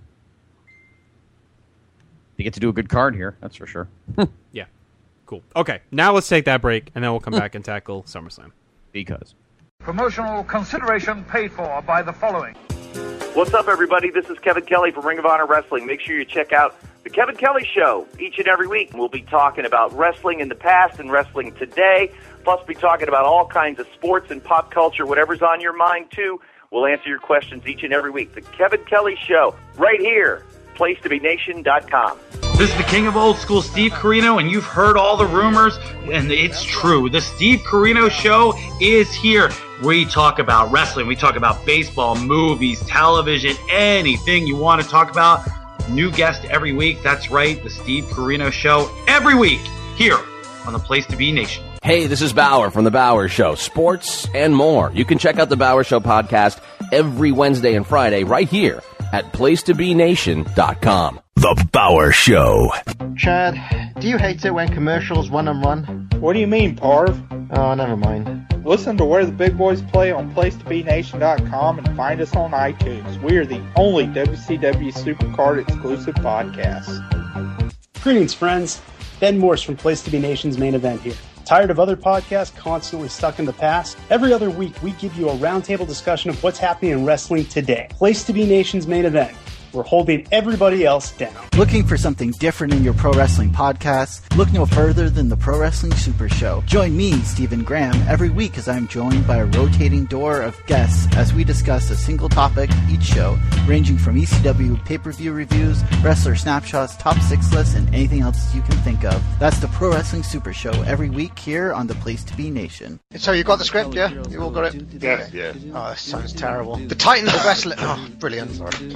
S2: You get to do a good card here, that's for sure.
S3: Yeah, cool. Okay, now let's take that break, and then we'll come back and tackle SummerSlam.
S2: Because.
S10: Promotional consideration paid for by the following.
S4: What's up, everybody? This is Kevin Kelly from Ring of Honor Wrestling. Make sure you check out The Kevin Kelly Show each and every week. We'll be talking about wrestling in the past and wrestling today. Plus, we'll be talking about all kinds of sports and pop culture, whatever's on your mind, too. We'll answer your questions each and every week. The Kevin Kelly Show, right here, place to be nation dot com.
S11: This is the king of old school, Steve Corino, and you've heard all the rumors, and it's true. The Steve Corino Show is here. We talk about wrestling, we talk about baseball, movies, television, anything you want to talk about. New guest every week. That's right, the Steve Corino Show every week here on the Place to Be Nation.
S12: Hey, this is Bauer from The Bauer Show, sports and more. You can check out The Bauer Show podcast every Wednesday and Friday right here at place to be nation dot com.
S13: The Bauer Show.
S14: Chad, do you hate it when commercials run and run?
S6: What do you mean, Parv?
S14: Oh, never mind.
S6: Listen to Where the Big Boys Play on place to be nation dot com and find us on iTunes. We are the only W C W Supercard exclusive podcast.
S15: Greetings, friends. Ben Morse from Place to Be Nation's Main Event here. Tired of other podcasts constantly stuck in the past? Every other week, we give you a roundtable discussion of what's happening in wrestling today. Place to Be Nation's Main Event. We're holding everybody else down.
S16: Looking for something different in your pro wrestling podcast? Look no further than the Pro Wrestling Super Show. Join me, Stephen Graham, every week as I'm joined by a rotating door of guests as we discuss a single topic each show, ranging from E C W pay-per-view reviews, wrestler snapshots, top six lists, and anything else you can think of. That's the Pro Wrestling Super Show every week here on the Place to Be Nation.
S14: So you got the script, yeah? You all got it?
S7: Yeah, yeah.
S14: Oh, that sounds terrible. The Titans of Wrestling... Oh, brilliant. Sorry.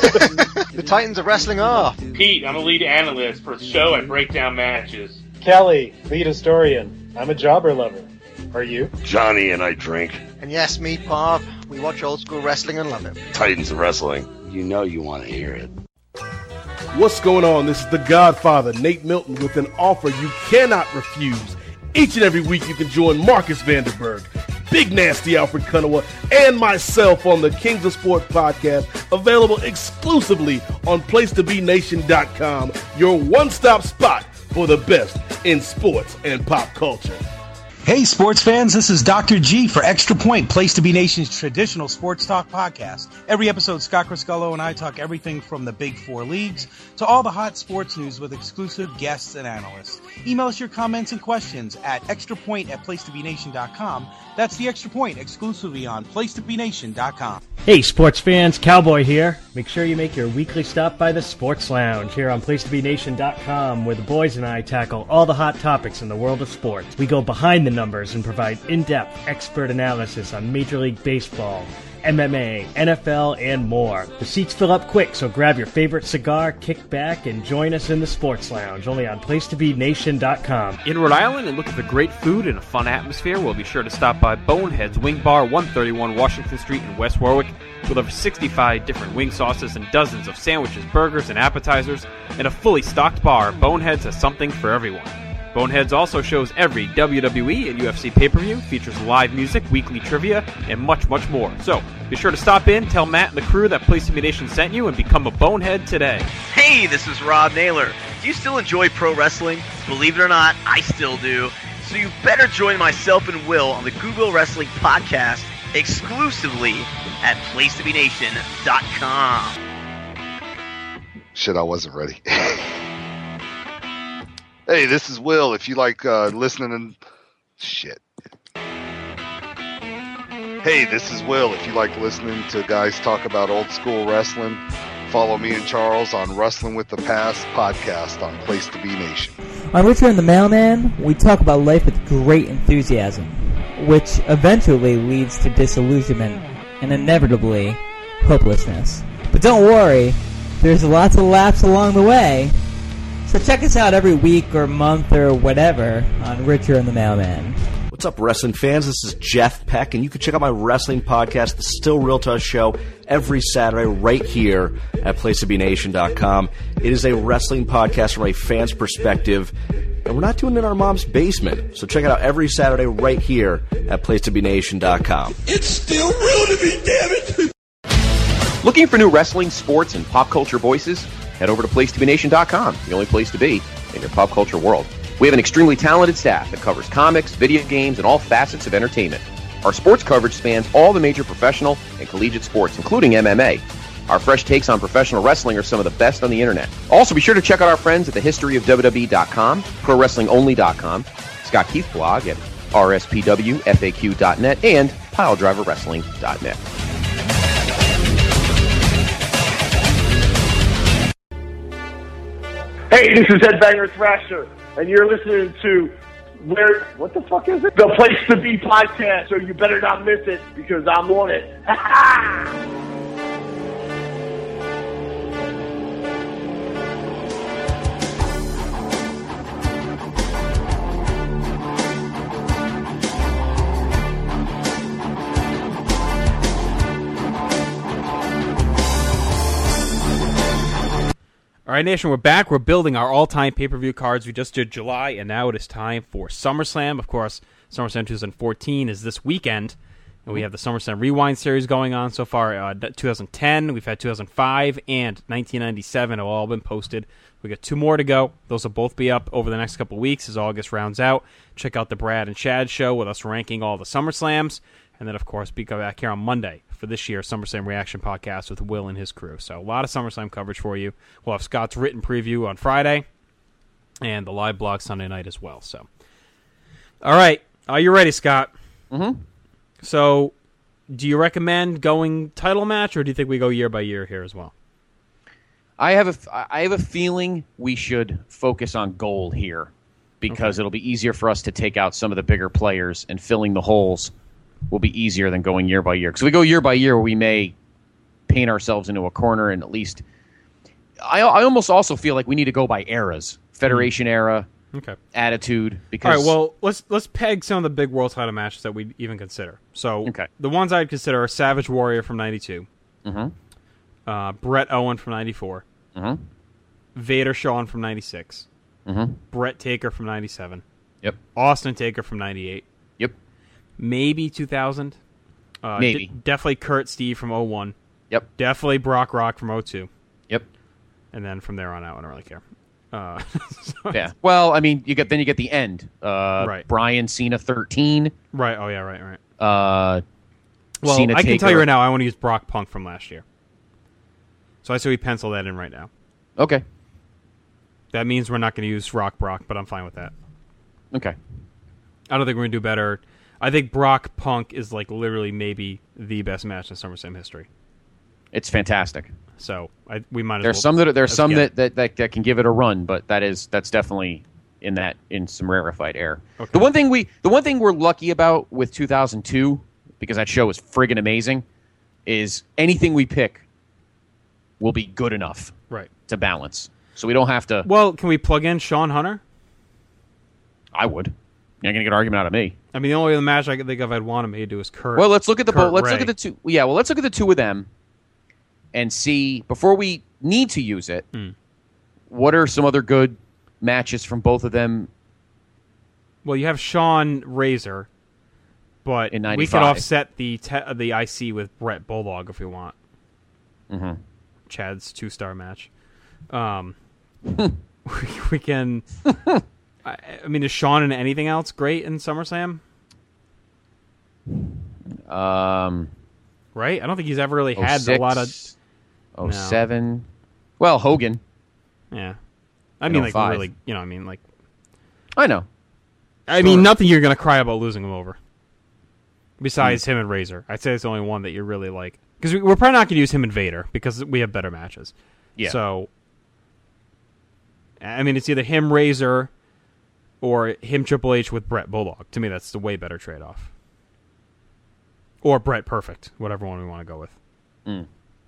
S14: The Titans of Wrestling are...
S17: Pete, I'm a lead analyst for the show. I break down matches.
S18: Kelly, lead historian. I'm a jobber lover. Are you?
S19: Johnny and I drink.
S14: And yes, me, Bob. We watch old school wrestling and love it.
S19: Titans of Wrestling. You know you want to hear it.
S20: What's going on? This is the Godfather, Nate Milton, with an offer you cannot refuse. Each and every week you can join Marcus Vanderberg, Big Nasty Alfred Kunawa, and myself on the Kings of Sport podcast, available exclusively on place to be nation dot com, your one-stop spot for the best in sports and pop culture.
S21: Hey, sports fans, this is Doctor G for Extra Point, Place to Be Nation's traditional sports talk podcast. Every episode, Scott Criscullo and I talk everything from the big four leagues to all the hot sports news with exclusive guests and analysts. Email us your comments and questions at extrapoint at place to be nation dot com. That's the Extra Point, exclusively on place to be nation dot com.
S22: Hey, sports fans, Cowboy here. Make sure you make your weekly stop by the Sports Lounge here on place to be nation dot com, where the boys and I tackle all the hot topics in the world of sports. We go behind the numbers and provide in-depth expert analysis on Major League Baseball, M M A, N F L, and more. The seats fill up quick, so grab your favorite cigar, kick back, and join us in the Sports Lounge, only on place to be nation dot com.
S3: In Rhode Island and looking for great food and a fun atmosphere, we'll be sure to stop by Bonehead's Wing Bar, one thirty-one Washington Street in West Warwick, with over sixty-five different wing sauces and dozens of sandwiches, burgers, and appetizers. And a fully stocked bar, Bonehead's has something for everyone. Boneheads also shows every W W E and U F C pay-per-view, features live music, weekly trivia, and much, much more. So, be sure to stop in, tell Matt and the crew that Place to Be Nation sent you, and become a Bonehead today.
S23: Hey, this is Rob Naylor. Do you still enjoy pro wrestling? Believe it or not, I still do. So you better join myself and Will on the Google Wrestling Podcast exclusively at place to be nation dot com.
S19: Shit, I wasn't ready. Hey, this is Will. If you like uh, listening and... Shit. Hey, this is Will. If you like listening to guys talk about old school wrestling, follow me and Charles on Wrestling with the Past podcast on Place to Be Nation.
S24: On Richard and the Mailman, we talk about life with great enthusiasm, which eventually leads to disillusionment and inevitably hopelessness. But don't worry, there's lots of laughs along the way. So check us out every week or month or whatever on Richard and the Mailman.
S25: What's up, wrestling fans? This is Jeff Peck, and you can check out my wrestling podcast, The Still Real to Us Show, every Saturday right here at place to be nation dot com. It is a wrestling podcast from a fan's perspective. and we're not doing it in our mom's basement. So check it out every Saturday right here at place to be nation dot com.
S1: It's still real to me, damn it!
S2: Looking for new wrestling, sports, and pop culture voices? Head over to place to be nation dot com, the only place to be in your pop culture world. We have an extremely talented staff that covers comics, video games, and all facets of entertainment. Our sports coverage spans all the major professional and collegiate sports, including M M A. Our fresh takes on professional wrestling are some of the best on the internet. Also, be sure to check out our friends at the history of W W E dot com, pro wrestling only dot com, Scott Keith blog at R S P W F A Q dot net, and pile driver wrestling dot net.
S5: Hey, this is Headbanger Thrasher, and you're listening to where? What the fuck is it? The Place to Be podcast. So you better not miss it because I'm on it.
S3: All right, Nation, we're back. We're building our all-time pay-per-view cards. We just did July, and now it is time for SummerSlam. Of course, SummerSlam twenty fourteen is this weekend, and we have the SummerSlam Rewind series going on so far. Uh, two thousand ten, we've had two thousand five, and nineteen ninety-seven have all been posted. We got two more to go. Those will both be up over the next couple of weeks as August rounds out. Check out the Brad and Chad show with us ranking all the SummerSlams, and then, of course, be back here on Monday for this year's SummerSlam Reaction podcast with Will and his crew. So a lot of SummerSlam coverage for you. We'll have Scott's written preview on Friday and the live blog Sunday night as well. So, all right. Are you ready, Scott?
S2: Mm-hmm.
S3: So do you recommend going title match, or do you think we go year by year here as well?
S2: I have a, I have a feeling we should focus on gold here because okay. it'll be easier for us to take out some of the bigger players, and filling the holes will be easier than going year by year. Because if we go year by year, we may paint ourselves into a corner, and at least I, I almost also feel like we need to go by eras. Federation mm. era,
S3: okay.
S2: Attitude. Because
S3: all right, well, let's let's peg some of the big world title matches that we even consider. So
S2: okay.
S3: the ones I'd consider are Savage Warrior from ninety-two,
S2: mm-hmm.
S3: uh, Bret Owen from ninety-four,
S2: mm-hmm.
S3: Vader Shawn from ninety-six,
S2: mm-hmm.
S3: Bret Taker from ninety-seven,
S2: yep.
S3: Austin Taker from ninety-eight,
S2: yep.
S3: Maybe two thousand. Uh,
S2: Maybe.
S3: D- definitely Kurt Steve from oh one.
S2: Yep.
S3: Definitely Brock Rock from oh two.
S2: Yep.
S3: And then from there on out, I don't really care. Uh,
S2: so yeah. Well, I mean, you get then you get the end. Uh,
S3: right.
S2: Brian Cena thirteen.
S3: Right. Oh yeah. Right. Right.
S2: Uh,
S3: well,
S2: Cena
S3: I can
S2: Taker.
S3: tell you right now, I want to use Brock Punk from last year. So I say we pencil that in right now.
S2: Okay.
S3: That means we're not going to use Rock Brock, but I'm fine with that.
S2: Okay.
S3: I don't think we're going to do better. I think Brock Punk is like literally maybe the best match in SummerSlam history.
S2: It's fantastic.
S3: So I, we might as
S2: there's
S3: well.
S2: Some that there's some
S3: that,
S2: that, that, that can give it a run, but that is that's definitely in that in some rarefied air.
S3: Okay.
S2: The one thing we the one thing we're lucky about with two thousand two, because that show was friggin' amazing, is anything we pick will be good enough
S3: right.
S2: to balance. So we don't have to.
S3: Well, can we plug in Sean Hunter?
S2: I would. You're not gonna get an argument out of me.
S3: I mean, the only other match I can think of I'd want him to do is Kurt.
S2: Well, let's look at the
S3: Kurt
S2: let's
S3: Ray.
S2: look at the two. Yeah, well, let's look at the two of them and see before we need to use it.
S3: Mm.
S2: What are some other good matches from both of them?
S3: Well, you have Sean Razor, but
S2: in
S3: we could offset the te- the I C with Brett Bulldog if we want.
S2: Mm-hmm.
S3: Chad's two star match. Um, we, we can. I, I mean, is Sean in anything else great in SummerSlam?
S2: Um,
S3: right? I don't think he's ever really had a lot of.
S2: Oh no. seven. Well, Hogan.
S3: Yeah, I mean, like oh really, you know, I mean, like.
S2: I know.
S3: I sure. mean, nothing you're gonna cry about losing him over. Besides mm. him and Razor, I'd say it's the only one that you're really like, because we, we're probably not gonna use him and Vader because we have better matches.
S2: Yeah.
S3: So. I mean, it's either him, Razor, or him, Triple H with Brett Bulldog. To me, that's the way better trade-off. Or Brett Perfect, whatever one we want to go with.
S2: Mm.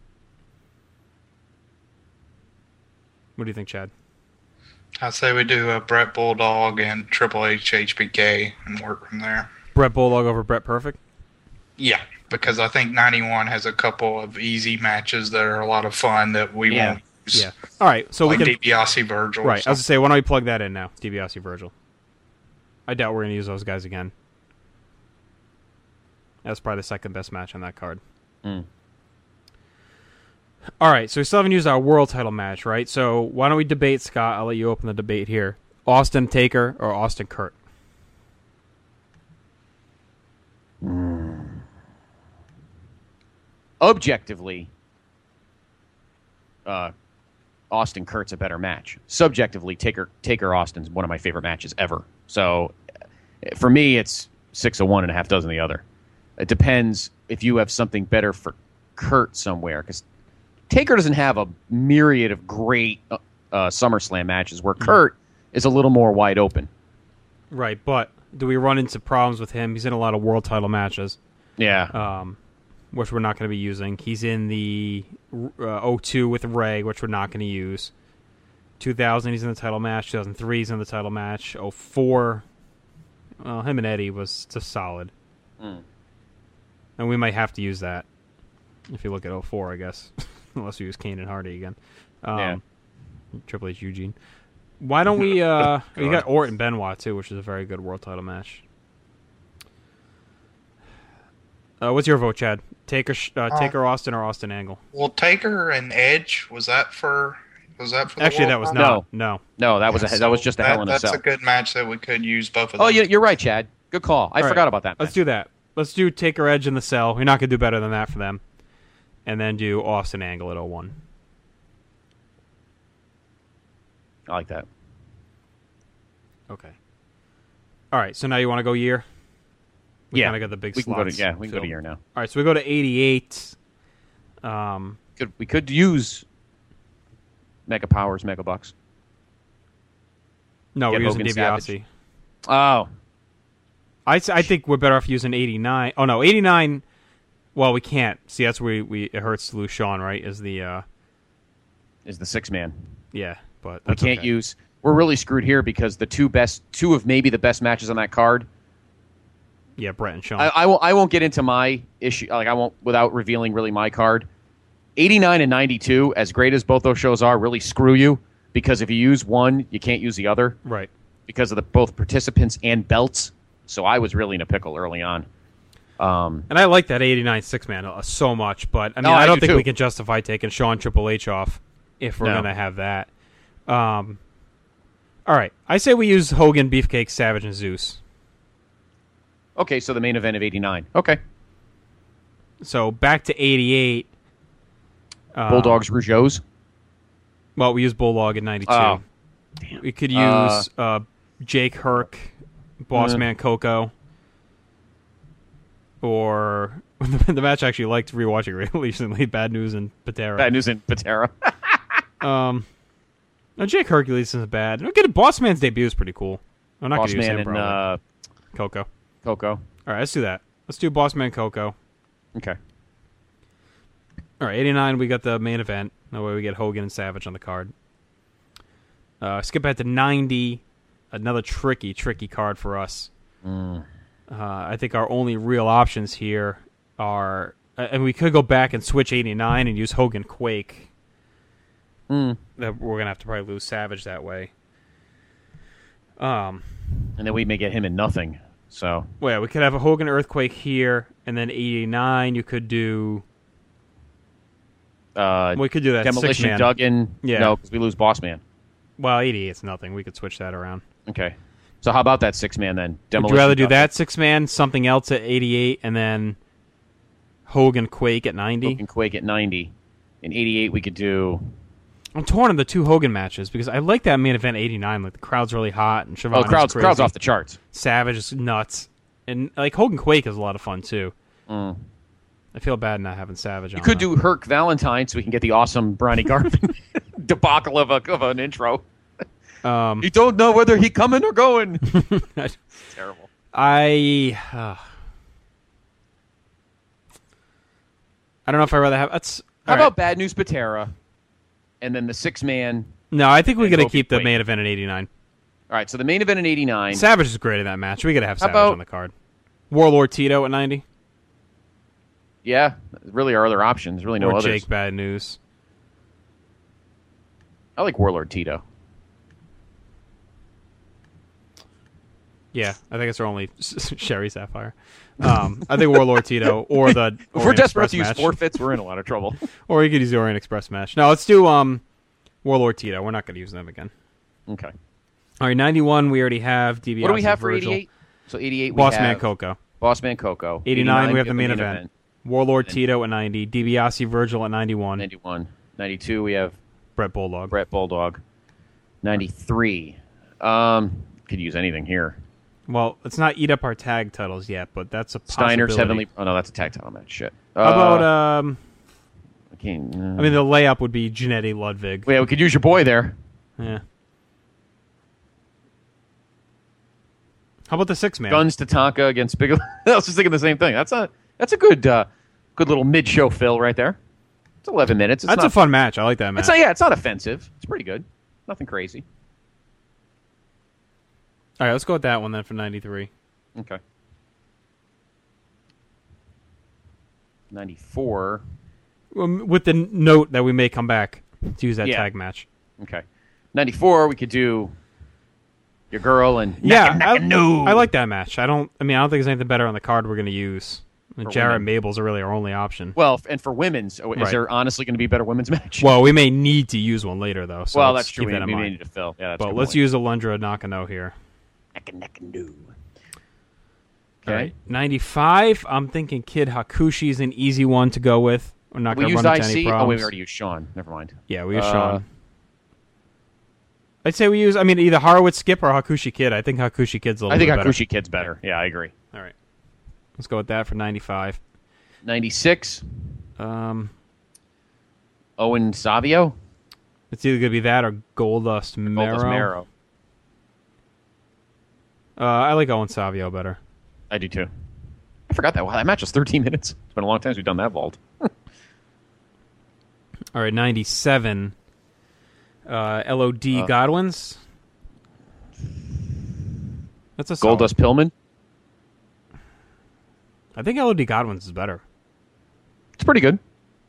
S3: What do you think, Chad?
S8: I'd say we do a Brett Bulldog and Triple H H B K and work from there.
S3: Brett Bulldog over Brett Perfect?
S8: Yeah, because I think ninety-one has a couple of easy matches that are a lot of fun that we
S2: yeah.
S8: won't use News.
S3: Yeah. All right, so
S8: like
S3: we can
S8: DiBiase, Virgil.
S3: Right. I was gonna say, why don't we plug that in now? DiBiase, Virgil. I doubt we're gonna use those guys again. That's probably the second best match on that card.
S2: Mm.
S3: All right, so we still haven't used our world title match, right? So why don't we debate, Scott? I'll let you open the debate here. Austin Taker or Austin Kurt?
S2: Mm. Objectively, uh, Austin Kurt's a better match. Subjectively, Taker Taker Austin's one of my favorite matches ever. So for me, it's six of one and a half dozen of the other. It depends if you have something better for Kurt somewhere, because Taker doesn't have a myriad of great uh, uh, SummerSlam matches where mm-hmm. Kurt is a little more wide open.
S3: Right, but do we run into problems with him? He's in a lot of world title matches.
S2: Yeah.
S3: Um, which we're not going to be using. He's in the uh, oh two with Ray, which we're not going to use. two thousand, he's in the title match. two thousand three, he's in the title match. oh four, well, him and Eddie was just solid.
S2: Mm.
S3: And we might have to use that if you look at oh four, I guess. Unless we use Kane and Hardy again. Um,
S2: yeah.
S3: Triple H Eugene. Why don't we... Uh, we got Orton Benoit, too, which is a very good world title match. Uh, what's your vote, Chad? Taker, uh, Taker uh, Austin or Austin Angle?
S8: Well, Taker and Edge, was that for... Was that for the
S3: Actually, that was
S8: title?
S3: not. No.
S2: No, that was,
S8: yeah,
S2: a, that was just a
S8: that,
S2: Hell in a
S8: That's
S2: Cell.
S8: a good match that we could use both of
S2: Oh,
S8: those.
S2: you, you're right, Chad. Good call. I
S3: All
S2: forgot
S3: right.
S2: about that match.
S3: Let's do that. Let's do Taker Edge in the cell. You're not going to do better than that for them. And then do Austin Angle at oh one.
S2: I like that.
S3: Okay. All right, so now you want to go year? We
S2: yeah.
S3: kind of got the big
S2: we can
S3: slots.
S2: go to, Yeah, we can
S3: filled.
S2: go to year now.
S3: All right, so we go to eighty-eight. Um,
S2: could, we could use Mega Powers, Mega Bucks.
S3: No,
S2: Get
S3: we're using
S2: Hogan
S3: DiBiase.
S2: Oh.
S3: I, I think we're better off using eighty-nine. Oh, no, eighty-nine... Well, we can't. See, that's where we, we it hurts to lose Sean, right? Is the uh,
S2: is the six man?
S3: Yeah, but
S2: we
S3: that's
S2: can't
S3: okay.
S2: use. We're really screwed here because the two best, two of maybe the best matches on that card.
S3: Yeah, Brett and Sean.
S2: I, I won't. I won't get into my issue. Like I won't without revealing really my card. eighty-nine and ninety-two, as great as both those shows are, really screw you because if you use one, you can't use the other.
S3: Right.
S2: Because of the both participants and belts. So I was really in a pickle early on. Um,
S3: and I like that eighty-nine six-man so much, but I mean,
S2: no,
S3: I
S2: I
S3: don't
S2: do
S3: think
S2: too.
S3: we can justify taking Shawn Triple H off if we're
S2: No.
S3: going to have that. Um, all right. I say we use Hogan, Beefcake, Savage, and Zeus.
S2: Okay, so the main event of eighty-nine. Okay.
S3: So back to eighty-eight. Um,
S2: Bulldogs, Rougeaus.
S3: Well, we use Bulldog in ninety-two.
S2: Oh,
S3: we could use
S2: Uh,
S3: uh, Jake Herc, Boss
S2: mm.
S3: Man Coco. Or the match I actually liked rewatching recently, Bad News and Patera.
S2: Bad News and Patera.
S3: um, no, Jake Hercules isn't bad. Okay, Boss Man's debut is pretty cool. I'm not
S2: Boss
S3: going to use
S2: Man
S3: him,
S2: and
S3: probably.
S2: uh,
S3: Coco.
S2: Coco.
S3: All right, let's do that. Let's do Boss Man Coco.
S2: Okay.
S3: All right, eighty-nine, we got the main event. That way we get Hogan and Savage on the card. Uh, skip ahead to ninety. Another tricky, tricky card for us.
S2: Mm.
S3: Uh, I think our only real options here are... Uh, and we could go back and switch eighty-nine and use Hogan Quake.
S2: Mm.
S3: That we're going to have to probably lose Savage that way. Um,
S2: And then we may get him in nothing. So
S3: Well, yeah, we could have a Hogan Earthquake here, and then eighty-nine you could do...
S2: Uh,
S3: we could do that
S2: Demolition
S3: six-man.
S2: Duggan.
S3: Yeah.
S2: No, because we lose Boss Man.
S3: Well, eighty-eight's nothing. We could switch that around.
S2: Okay. So how about that six man then?
S3: Would
S2: Demolition
S3: you rather do
S2: Duggan.
S3: that six-man, something else at eighty-eight, and then Hogan Quake at ninety?
S2: Hogan Quake at ninety. In eighty-eight we could do...
S3: I'm torn on the two Hogan matches because I like that main event eighty-nine. Like the crowd's really hot and Siobhan
S2: Oh, crowd's, crowd's off the charts.
S3: Savage is nuts. And like Hogan Quake is a lot of fun too.
S2: Mm.
S3: I feel bad not having Savage
S2: You
S3: on
S2: could
S3: there.
S2: do Herc Valentine so we can get the awesome Brawny Garvin debacle of, a, of an intro.
S3: Um,
S2: you don't know whether he coming or going. Terrible.
S3: I uh, I don't know if I'd rather have... That's,
S2: How
S3: all
S2: about
S3: right.
S2: Bad News Patera, and then the six-man...
S3: No, I think we got to
S2: Hogan
S3: keep the
S2: Quake.
S3: main event at eighty-nine.
S2: All right, so the main event in eighty-nine...
S3: Savage is great in that match. We got to have
S2: How
S3: Savage
S2: about-
S3: on the card. Warlord Tito at ninety.
S2: Yeah, really our other options. Really no
S3: or
S2: others.
S3: Jake Bad News.
S2: I like Warlord Tito.
S3: Yeah, I think it's our only Sherry Sapphire. Um, I think Warlord Tito or the
S2: If we're
S3: Orient
S2: desperate
S3: Express
S2: to use
S3: match.
S2: forfeits, we're in a lot of trouble.
S3: Or you could use the Orient Express match. No, let's do um, Warlord Tito. We're not going to use them again.
S2: Okay.
S3: All right, ninety-one, we already have DiBiase.
S2: What do we have for
S3: Virgil.
S2: eighty-eight? So eighty-eight, we
S3: Boss
S2: have
S3: Man Coco.
S2: Boss Man Coco.
S3: eighty-nine, we have the main event. Warlord Tito at ninety. DiBiase Virgil at ninety-one.
S2: ninety-one. ninety-two, we have
S3: Brett Bulldog.
S2: Brett Bulldog. ninety-three. Um, could use anything here.
S3: Well, let's not eat up our tag titles yet, but that's a possibility.
S2: Steiner's Heavenly. Oh no, that's a tag title match. Shit.
S3: How about um?
S2: I can't. Uh,
S3: I mean, the layup would be Gennady Ludwig.
S2: Yeah, we could use your boy there.
S3: Yeah. How about the six man?
S2: Guns Tatanka against Big. I was just thinking the same thing. That's a that's a good uh, good little mid show fill right there. It's eleven minutes. It's
S3: That's
S2: not,
S3: a fun match. I like that match.
S2: It's not, yeah, it's not offensive. It's pretty good. Nothing crazy.
S3: All right, let's go with that one then for ninety-three.
S2: Okay. ninety-four.
S3: Um, with the note that we may come back to use that
S2: Yeah.
S3: tag match.
S2: Okay. ninety-four, we could do your girl and
S3: Yeah,
S2: Naka,
S3: I,
S2: Naka, no.
S3: I like that match. I don't. I mean, I don't think there's anything better on the card we're going to use.
S2: For
S3: Jarrett
S2: women.
S3: Mabel's are really our only option.
S2: Well, and for women's, is
S3: Right.
S2: there honestly going to be a better women's match?
S3: Well, we may need to use one later though. So
S2: well,
S3: let's
S2: that's true.
S3: Keep
S2: We,
S3: that in
S2: we may
S3: mind.
S2: need to fill. Yeah, that's a
S3: But
S2: good
S3: let's
S2: point.
S3: use Alundra Nakano here.
S2: Naka, Naka, no.
S3: All right, ninety-five. I'm thinking Kid Hakushi is an easy one to go with. We're not
S2: We
S3: going to
S2: used
S3: run
S2: I
S3: into any
S2: C. Oh,
S3: problems.
S2: we already used Sean. Never mind.
S3: Yeah, we used
S2: Uh,
S3: Sean. I'd say we use. I mean, either Horowitz Skip or Hakushi Kid. I think Hakushi Kid's a little
S2: I think
S3: bit better.
S2: Hakushi Kid's better. Yeah, I agree.
S3: All right, let's go with that for ninety-five.
S2: ninety-six.
S3: Um,
S2: Owen Savio.
S3: It's either going to be that or Goldust Marrow.
S2: Goldust Marrow.
S3: Uh, I like Owen Savio better.
S2: I do too. I forgot that. Wow, that match was thirteen minutes. It's been a long time since we've done that vault.
S3: All right, ninety-seven. Uh, L O D
S2: Uh,
S3: Godwins. That's a solid.
S2: Goldust Pillman.
S3: I think L O D Godwins is better.
S2: It's pretty good.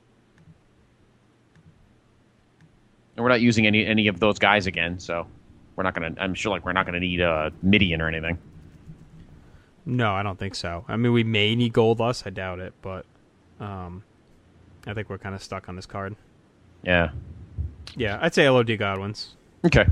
S2: And we're not using any any of those guys again, so we're not gonna. I'm sure, like we're not gonna need a Midian or anything.
S3: No, I don't think so. I mean, we may need Goldust. I doubt it, but um, I think we're kind of stuck on this card.
S2: Yeah.
S3: Yeah, I'd say L O D Godwins.
S2: Okay.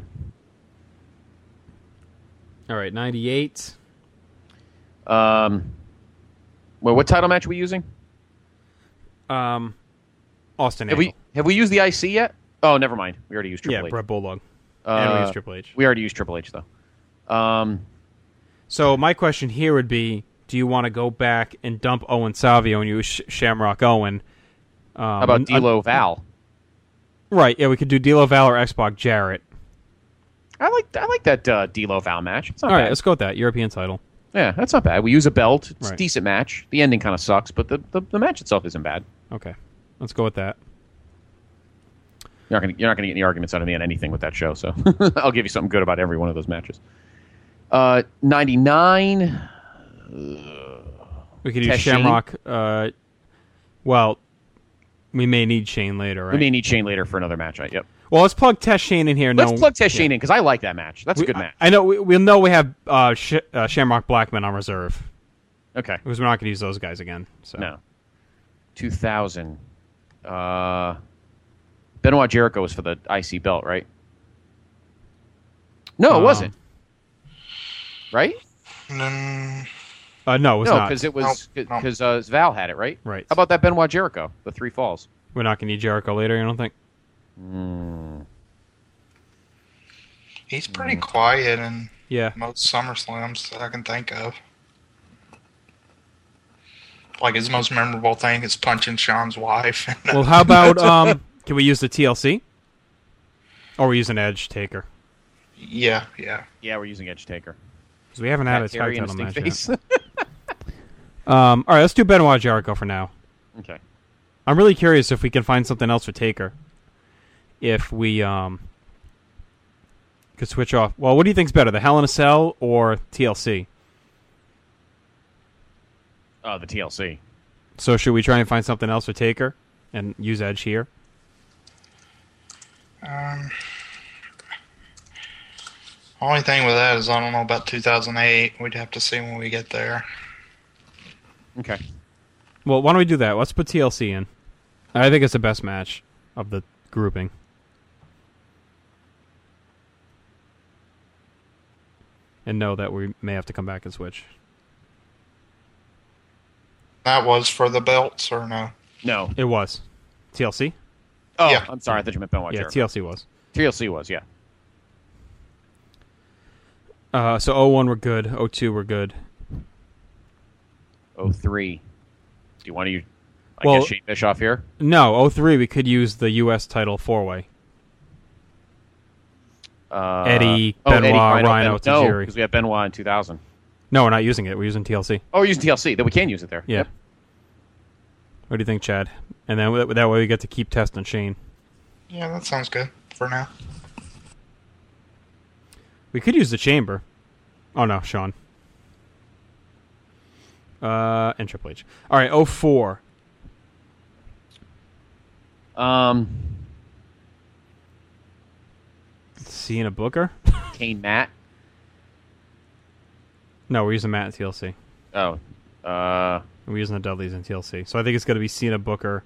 S3: All right, ninety-eight.
S2: Um. Well, what title match are we using?
S3: Um, Austin
S2: Have
S3: Angle.
S2: we have we used the I C yet? Oh, never mind. We already used Triple
S3: Yeah,
S2: H.
S3: Brett Bulldog.
S2: Uh,
S3: and we used Triple H.
S2: We already used Triple H though. Um.
S3: So my question here would be: do you want to go back and dump Owen Savio and use Sh- Shamrock Owen? Um,
S2: How about
S3: un-
S2: D'Lo Val?
S3: Right. Yeah, we could do D'Lo Val or X-Pac Jarrett.
S2: I like I like that uh, D'Lo Val match. It's not
S3: All
S2: bad.
S3: right, let's go with that European title.
S2: Yeah, that's not bad. We use a belt. It's
S3: Right.
S2: a decent match. The ending kind of sucks, but the, the, the match itself isn't bad.
S3: Okay, let's go with that.
S2: You're not gonna you're not gonna get any arguments out of me on anything with that show. So I'll give you something good about every one of those matches. Uh, ninety-nine.
S3: We could use
S2: Test Shane?
S3: Shamrock. Uh, well, we may need Shane later, right?
S2: We may need Shane later for another match. Right? Yep.
S3: Well, let's plug Test Shane in here.
S2: Let's
S3: no,
S2: plug Test
S3: yeah.
S2: Shane in because I like that match. That's
S3: We-
S2: a good match.
S3: I, I know we, we'll know we have uh, Sh- uh, Shamrock Blackman on reserve.
S2: Okay.
S3: Because we're not going to use those guys again. So.
S2: No. two thousand. Uh, Benoit Jericho was for the I C belt, right? No, it
S3: Um,
S2: wasn't. Right?
S8: Mm,
S3: Uh, no, it was
S2: no,
S3: not.
S2: because it was
S8: Nope, nope.
S2: because uh, Val had it, right?
S3: Right.
S2: How about that Benoit Jericho, the three falls?
S3: We're not going to need Jericho later, you don't think?
S2: Mm.
S8: he's pretty quiet in
S3: Yeah.
S8: most SummerSlams that I can think of. Like his most memorable thing is punching Sean's wife.
S3: Well, how about um? Can we use the T L C? Or we use an Edge Taker?
S8: yeah, yeah.
S2: Yeah, we're using Edge Taker.
S3: Because we haven't had a
S2: Pat
S3: tag
S2: Terry and
S3: title
S2: a
S3: match
S2: stink
S3: yet.
S2: face.
S3: Um, all right, let's do Benoit Jericho for now.
S2: Okay.
S3: I'm really curious if we can find something else for Taker. If we um could switch off. Well, what do you think's better, the Hell in a Cell or T L C?
S2: Oh, the T L C.
S3: So should we try and find something else for Taker and use Edge here?
S8: Um, Only thing with that is I don't know about two thousand eight. We'd have to see when we get there.
S2: Okay.
S3: Well, why don't we do that? Let's put T L C in. I think it's the best match of the grouping. And know that we may have to come back and switch.
S8: That was for the belts, or no?
S2: No.
S3: It was. T L C?
S2: Oh,
S8: Yeah.
S2: I'm sorry. I thought you meant Benoit.
S3: Yeah,
S2: Jericho.
S3: T L C was.
S2: T L C was, yeah.
S3: Uh, so oh one we're good. oh two we're good.
S2: oh three. Do you want to use, I
S3: Well-
S2: guess, Shane Bischoff here?
S3: No, oh three we could use the U S title four-way.
S2: Uh,
S3: Eddie,
S2: oh,
S3: Benoit,
S2: Eddie, Rhino,
S3: Rhino,
S2: Ben- No,
S3: Tajiri.
S2: because we have Benoit in two thousand.
S3: No, we're not using it. We're using T L C.
S2: Oh, we're using T L C. Then we can use it there.
S3: Yeah.
S2: Yep.
S3: What do you think, Chad? And then that that way we get to keep testing Shane.
S8: Yeah, that sounds good for now.
S3: We could use the Chamber. Oh, no, Sean. Uh, and Triple H. All right, oh four.
S2: Um,
S3: Cena Booker?
S2: Kane Matt.
S3: No, we're using Matt in T L C.
S2: Oh. Uh,
S3: We're using the Dudleys in T L C. So I think it's going to be Cena Booker.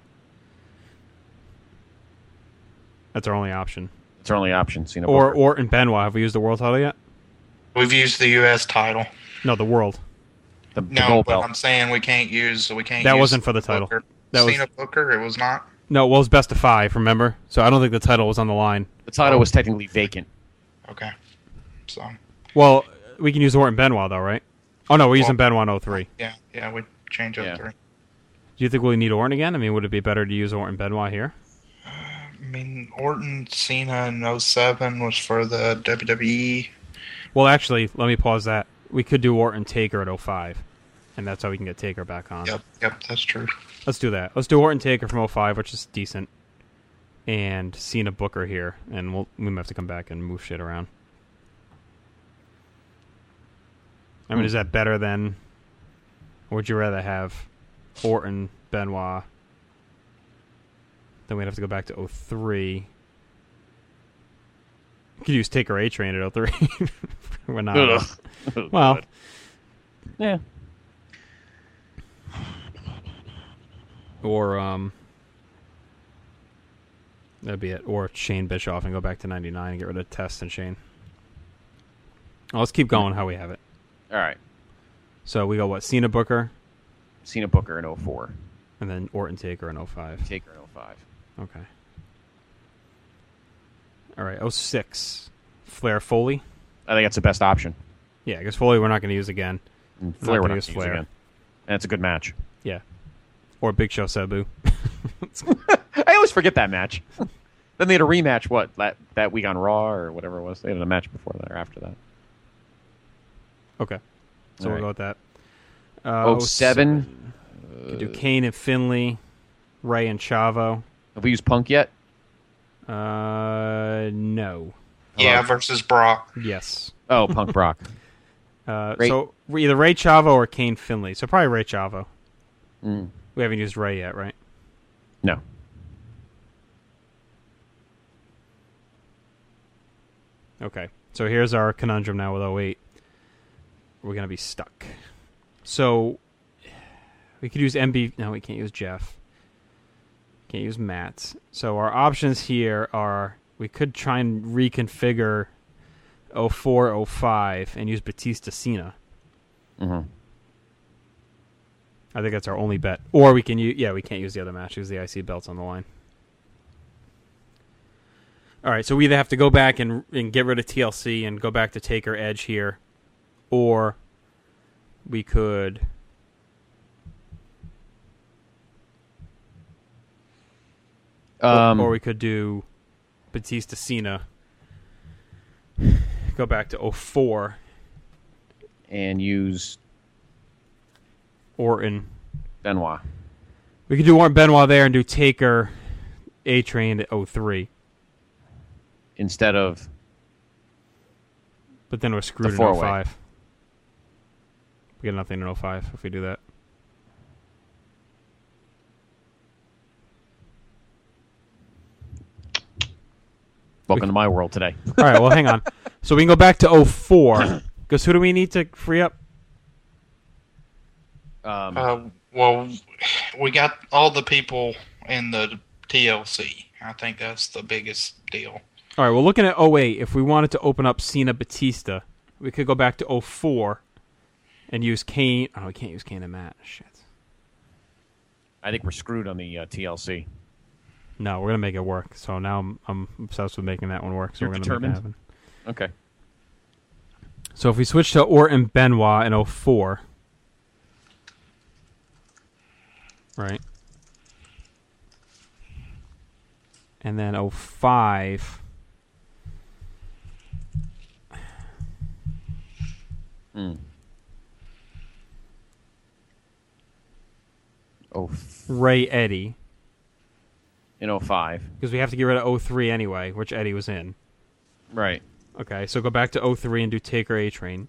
S3: That's our only option.
S2: it's our only option. Cena
S3: Or
S2: Booker.
S3: Orton Benoit. Have we used the world title yet?
S8: We've used the U S title.
S3: No, the world.
S2: The, the
S8: No,
S2: gold
S8: but
S2: belt.
S8: I'm saying we can't use. We can't.
S3: That
S8: use
S3: wasn't for the title.
S8: Booker.
S3: That was-
S8: Cena Booker. It was not.
S3: No, well, it was best of five, remember? So I don't think the title was on the line.
S2: The title was technically vacant.
S8: Okay. So.
S3: Well, we can use Orton Benoit, though, right? Oh, no, we're using
S8: Well,
S3: Benoit in oh three.
S8: Yeah, yeah, we change up three.
S3: Do you think we'll need Orton again? I mean, would it be better to use Orton Benoit here?
S8: I mean, Orton Cena in oh seven was for the W W E.
S3: Well, actually, let me pause that. We could do Orton Taker at oh five, and that's how we can get Taker back on.
S8: Yep, yep, that's true.
S3: Let's do that. Let's do Orton Taker from oh five, which is decent, and Cena Booker here, and we'll we might have to come back and move shit around. I mean,
S2: Hmm.
S3: is that better than, or would you rather have Orton, Benoit? Then we'd have to go back to oh three. You could use Taker A-Train at oh three. We're not.
S2: Ugh.
S3: Well,
S2: yeah.
S3: Or, um... that'd be it. Or Shane Bischoff and go back to ninety-nine and get rid of Test and Shane. Well, let's keep going how we have it.
S2: All right.
S3: So we go, what, Cena Booker?
S2: Cena Booker in oh four.
S3: And then Orton Taker in oh five.
S2: Taker in oh five.
S3: Okay. All right, oh six. Flair Foley?
S2: I think that's the best option.
S3: Yeah, because Foley we're not going to use again.
S2: And
S3: We're
S2: Flair we're
S3: gonna
S2: not going to use again. And it's a good match.
S3: Yeah. Or Big Show Sabu.
S2: I always forget that match. Then they had a rematch, what, that, that week on Raw or whatever it was? They had a match before that or after that.
S3: Okay. So
S2: All
S3: we'll
S2: right.
S3: go with that. Uh,
S2: oh seven.
S3: Could do Kane and Finley, Ray and Chavo.
S2: Have we used Punk yet?
S3: Uh, no.
S8: Yeah, versus Brock.
S3: Yes.
S2: Oh, Punk Brock.
S3: Uh,
S2: Ray-
S3: so either Ray Chavo or Kane Finley. So probably Ray Chavo.
S2: Mm.
S3: We haven't used Ray yet, right?
S2: No.
S3: Okay. So here's our conundrum now with oh eight. We're going to be stuck. So we could use M B. No, we can't use Jeff. Can't use Matt. So our options here are we could try and reconfigure oh four, oh five and use Batista Cena.
S2: Mm-hmm.
S3: I think that's our only bet. Or we can use, yeah, we can't use the other match. Use the I C belts on the line. All right, so we either have to go back and and get rid of T L C and go back to Taker Edge here, or we could
S2: Um,
S3: or, or we could do Batista Cena. Go back to oh four
S2: and use
S3: Orton.
S2: Benoit.
S3: We could do Orton Benoit there and do Taker A-Train at oh three.
S2: Instead of
S3: But then we're screwed
S2: The
S3: in oh
S2: four-way.
S3: five. We get nothing in oh five if we do that.
S2: Welcome to my world today.
S3: All right, well, hang on. So we can go back to oh four. Because who do we need to free up?
S2: Um,
S8: uh, well, we got all the people in the T L C. I think that's the biggest deal.
S3: All right, well, looking at oh eight, if we wanted to open up Cena Batista, we could go back to oh four and use Kane. Oh, we can't use Kane and Matt. Shit.
S2: I think we're screwed on the uh, T L C.
S3: No, we're going to make it work. So now I'm, I'm obsessed with making that one work. So
S2: You're
S3: we're going to make it happen.
S2: Okay.
S3: So if we switch to Orton Benoit in oh four, right? And then oh five.
S2: Mm. Oh,
S3: Ray Eddie.
S2: In oh five.
S3: Because we have to get rid of oh three anyway, which Eddie was in.
S2: Right.
S3: Okay, so go back to oh three and do Taker A-Train.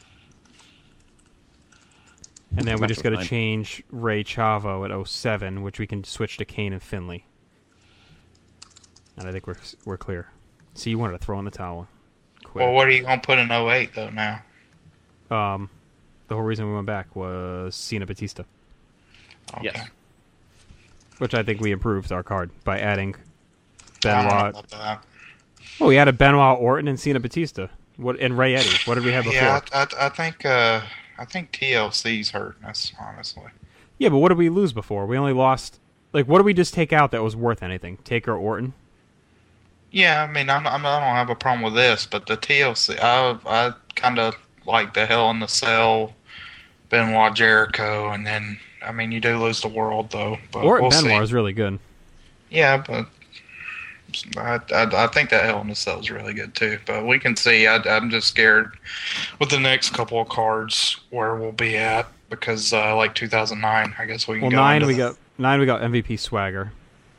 S3: And then we
S2: That's
S3: just got to
S2: fine.
S3: change Ray Chavo at oh seven, which we can switch to Kane and Finley. And I think we're we're clear. See, you wanted to throw in the towel. Quit.
S8: Well, what are you going to put in oh eight, though, now?
S3: Um, the whole reason we went back was Cena Batista.
S8: Okay.
S2: Yes.
S3: Which I think we improved our card by adding
S8: I don't know
S3: Benoit.
S8: about that.
S3: Oh, we added Benoit, Orton, and Cena Batista. What and Ray Eddie. What did we have before?
S8: Yeah, I, I, I think uh, I think T L C's hurting us, honestly.
S3: Yeah, but what did we lose before? We only lost... Like, what did we just take out that was worth anything? Taker, Orton?
S8: Yeah, I mean, I'm, I'm, I don't have a problem with this, but the T L C, I, I kind of like the Hell in the Cell, Benoit, Jericho, and then, I mean, you do lose the world, though. But
S3: Orton
S8: we'll
S3: Benoit
S8: see.
S3: is really good.
S8: Yeah, but I, I, I think that Hell in the Cell is really good, too. But we can see, I, I'm just scared with the next couple of cards where we'll be at, because, uh, like, two thousand nine, I guess we can
S3: Well,
S8: go
S3: nine
S8: into
S3: we
S8: the-
S3: got nine we got M V P Swagger.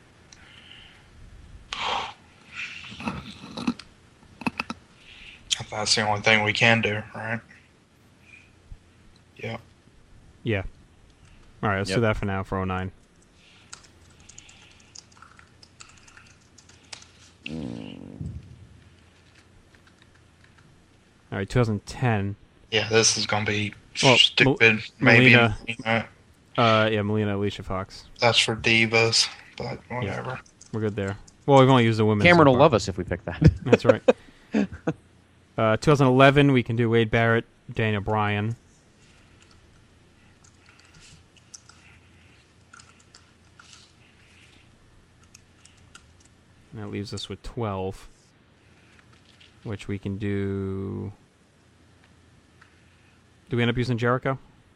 S8: That's the only thing we can do, right? Yeah.
S3: Yeah. All right, let's
S2: Yep.
S3: do that for now for oh nine. All right, twenty ten.
S8: Yeah, this is going to be
S3: Well,
S8: stupid.
S3: Mel-
S8: Maybe
S3: Melina-
S8: you know,
S3: Uh, yeah, Melina, Alicia Fox.
S8: that's for divas, but whatever.
S3: We're good there. Well, we've only used the women's.
S2: Cameron
S3: so
S2: will
S3: far.
S2: love us if we pick that.
S3: That's right. uh, twenty eleven, we can do Wade Barrett, Daniel Bryan. And that leaves us with twelve, which we can do... Do we end up using Jericho?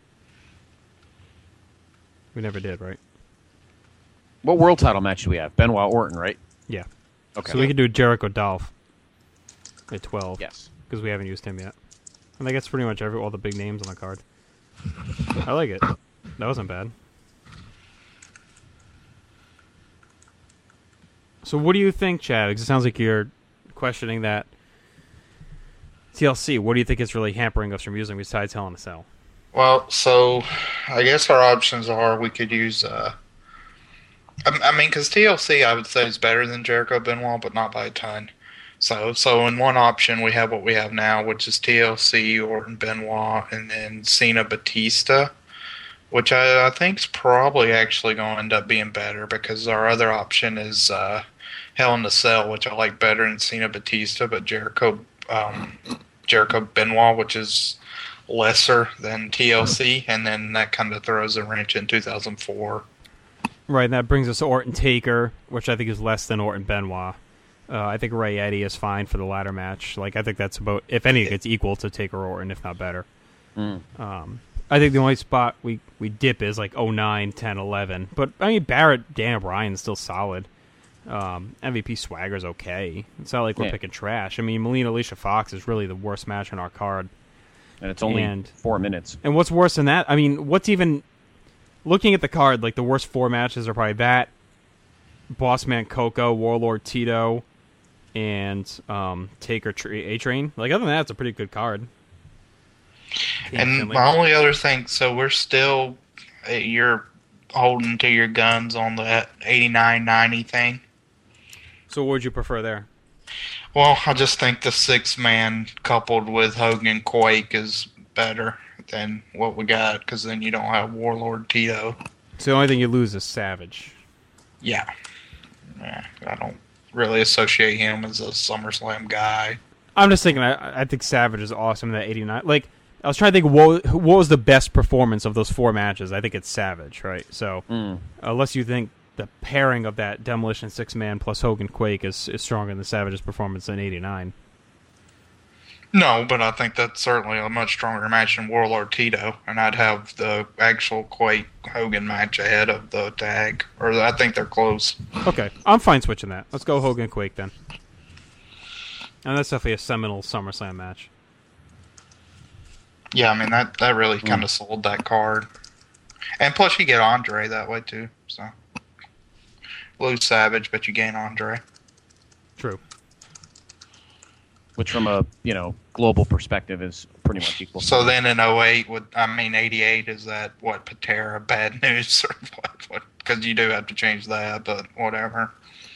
S3: We never did, right?
S2: What world title match do we have? Benoit Orton, right?
S3: Yeah.
S2: Okay.
S3: So we could do Jericho Dolph at twelve.
S2: Yes.
S3: Because we haven't used him yet. I think that's pretty much every all the big names on the card. I like it. That wasn't bad. So what do you think, Chad? Because it sounds like you're questioning that T L C. What do you think is really hampering us from using besides Hell in a Cell?
S8: Well, so I guess our options are we could use. Uh, I, I mean, because T L C, I would say, is better than Jericho Benoit, but not by a ton. So, so in one option, we have what we have now, which is T L C, Orton Benoit, and then Cena Batista, which I, I think is probably actually going to end up being better because our other option is uh, Hell in a Cell, which I like better than Cena Batista, but Jericho um, Jericho Benoit, which is lesser than T L C, and then that kind of throws a wrench in two thousand four.
S3: Right, and that brings us to Orton Taker, which I think is less than Orton Benoit. Uh, I think Ray Eddie is fine for the ladder match. Like I think that's about, if anything, it's equal to Taker Orton, if not better.
S2: Mm.
S3: Um, I think the only spot we, we dip is like oh nine, ten, eleven. But I mean Barrett, Daniel Bryan's still solid. Um, M V P Swagger's okay. It's not like we're
S2: Yeah.
S3: picking trash. I mean Melina Alicia Fox is really the worst match on our card.
S2: And it's only
S3: And-
S2: four minutes.
S3: And what's worse than that? I mean, what's even looking at the card? Like the worst four matches are probably that Bossman Coco, Warlord Tito, and um, Taker A Train. Like other than that, it's a pretty good card.
S8: And
S3: Finley.
S8: my only other thing, so we're still, uh, you're holding to your guns on the eighty-nine ninety thing.
S3: So what would you prefer there?
S8: Well, I just think the six man coupled with Hogan Quake is better than what we got, because then you don't have Warlord Tito.
S3: So the only thing you lose is Savage.
S8: Yeah. Yeah, I don't really associate him as a SummerSlam guy.
S3: I'm just thinking, I, I think Savage is awesome in that eighty-nine. Like, I was trying to think, what, what was the best performance of those four matches? I think it's Savage, right? So,
S4: Mm.
S3: unless you think the pairing of that Demolition six-man plus Hogan Quake is, is stronger than Savage's performance in eighty-nine.
S8: No, but I think that's certainly a much stronger match than Warlord Tito, and I'd have the actual Quake Hogan match ahead of the tag, or I think they're close.
S3: Okay, I'm fine switching that. Let's go Hogan Quake then. And that's definitely a seminal SummerSlam match.
S8: Yeah, I mean, that, that really kind of sold that card. And plus you get Andre that way too, so. Lose Savage, but you gain Andre.
S3: True.
S4: Which from a, you know, global perspective is pretty much equal.
S8: So then in oh eight, would, I mean, eighty-eight, is that, what, Patera, bad news? Or what? What? Because you do have to change that, but whatever.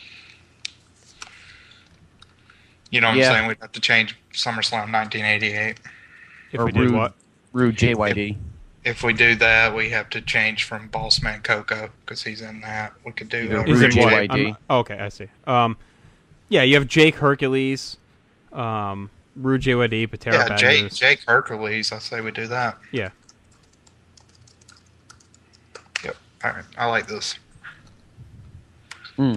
S8: You know what
S4: Yeah.
S8: I'm saying? We'd have to change SummerSlam nineteen eighty-eight.
S3: If
S4: or
S3: we did
S4: Rude,
S3: what?
S4: Rude J Y D.
S8: If, if we do that, we have to change from Bossman Coco, because he's in that. We could do uh,
S3: Is
S8: Rude
S3: it what?
S8: J-
S3: I'm- okay, I see. Um, yeah, you have Jake Hercules, um, Rude J Y D, Patera
S8: Yeah,
S3: Bad
S8: Jake,
S3: News.
S8: Jake Hercules, I say we do that.
S3: Yeah.
S8: Yep. All right. I like this.
S4: Hmm.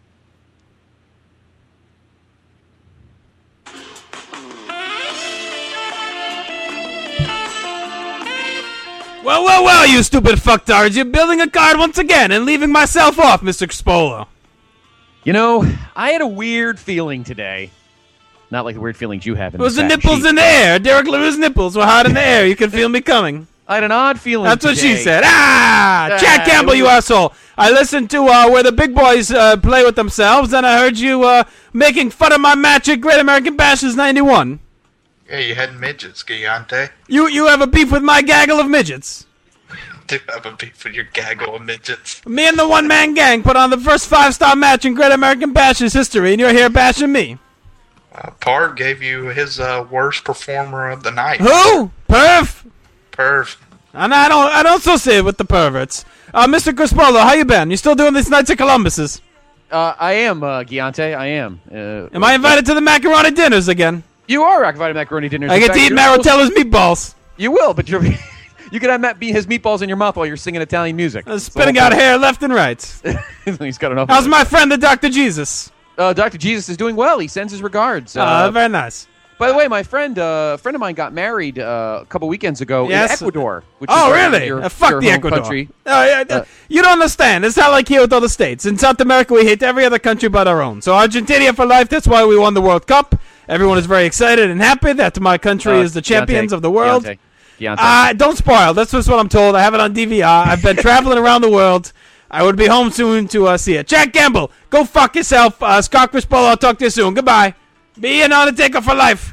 S3: Well, well, well, you stupid fucktards. You're building a card once again and leaving myself off, Mister Spolo.
S4: You know, I had a weird feeling today. Not like the weird feelings you have in
S3: It was
S4: the
S3: the
S4: fat
S3: nipples
S4: sheet.
S3: in the air. Derek Lewis's nipples were hot in the air. You can feel me coming.
S4: I had an odd feeling
S3: That's what she
S4: today.
S3: said. Ah!
S4: Ah,
S3: Chad Campbell,
S4: it
S3: you
S4: was-
S3: asshole. I listened to uh, where the big boys uh, play with themselves, and I heard you uh, making fun of my match at Great American Bashes ninety-one.
S8: Yeah, you had midgets, Gigante.
S3: You you have a beef with my gaggle of midgets.
S8: Do have a beef with your gaggle of midgets.
S3: Me and the one-man gang put on the first five-star match in Great American Bashes history, and you're here bashing me.
S8: Uh, Parv gave you his uh, worst performer of the night.
S3: Who? Perv?
S8: Perv.
S3: And I don't I don't associate with the perverts. Uh, Mister Crispolo, how you been? You still doing these Knights of Columbuses?
S4: Uh, I am, uh, Giante. I am. Uh,
S3: Am I invited to the macaroni dinners again?
S4: You are invited to macaroni dinners.
S3: I
S4: In
S3: get
S4: fact,
S3: to eat
S4: you're
S3: Maratella's meatballs.
S4: You will, but you're, you could have Matt be his meatballs in your mouth while you're singing Italian music.
S3: Uh, spitting out hair left and right.
S4: He's got enough.
S3: How's my friend, the Doctor Jesus?
S4: Uh, Doctor Jesus is doing well. He sends his regards.
S3: Uh, very nice.
S4: By the way, my friend, uh, a friend of mine got married uh, a couple weekends ago
S3: Yes.
S4: in Ecuador. Which
S3: Oh,
S4: is, uh,
S3: really?
S4: Your,
S3: Uh, fuck
S4: your
S3: the
S4: home
S3: Ecuador.
S4: Country.
S3: Oh, yeah,
S4: Uh,
S3: you don't understand. It's not like here with all the states. In South America, we hate every other country but our own. So Argentina for life. That's why we won the World Cup. Everyone is very excited and happy that my country
S4: Uh,
S3: is the champions
S4: Giante,
S3: of the world.
S4: Giante, Giante.
S3: Uh, don't spoil. That's just what I'm told. I have it on D V R. I've been traveling around the world. I would be home soon to uh, see it. Jack Gamble, go fuck yourself. Uh, Scott Crispolo, I'll talk to you soon. Goodbye. Be an Undertaker for life.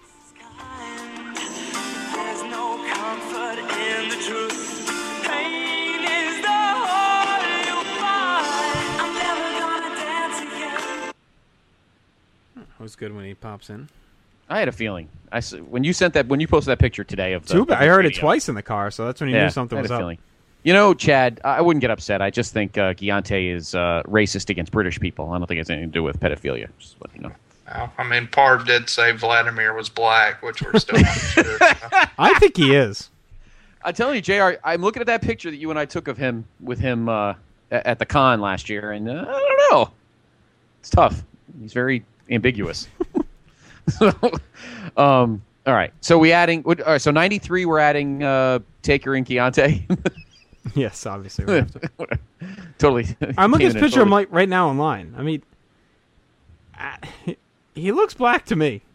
S3: It was good when he pops in.
S4: I had a feeling. I s- when you sent that when you posted that picture today of the,
S3: Too bad.
S4: of
S3: I
S4: the
S3: heard it
S4: video.
S3: twice in the car, so that's when you
S4: Yeah,
S3: knew something
S4: I had
S3: was
S4: a
S3: up.
S4: feeling. You know, Chad, I I wouldn't get upset. I just think uh, Giante is uh, racist against British people. I don't think it has anything to do with pedophilia. Just let you know.
S8: Well, I mean, Parv did say Vladimir was black, which we're still not sure.
S3: I think he is.
S4: I'm telling you, J R, I'm looking at that picture that you and I took of him with him uh, a- at the con last year, and uh, I don't know. It's tough. He's very ambiguous. so, um, all right. So we adding. What, all right, so ninety-three, we're adding uh, Taker and Giante.
S3: Yes, obviously. We have to.
S4: Totally.
S3: I'm looking at
S4: Came
S3: his
S4: in
S3: picture
S4: and
S3: right, right now online. I mean, uh, he, he looks black to me.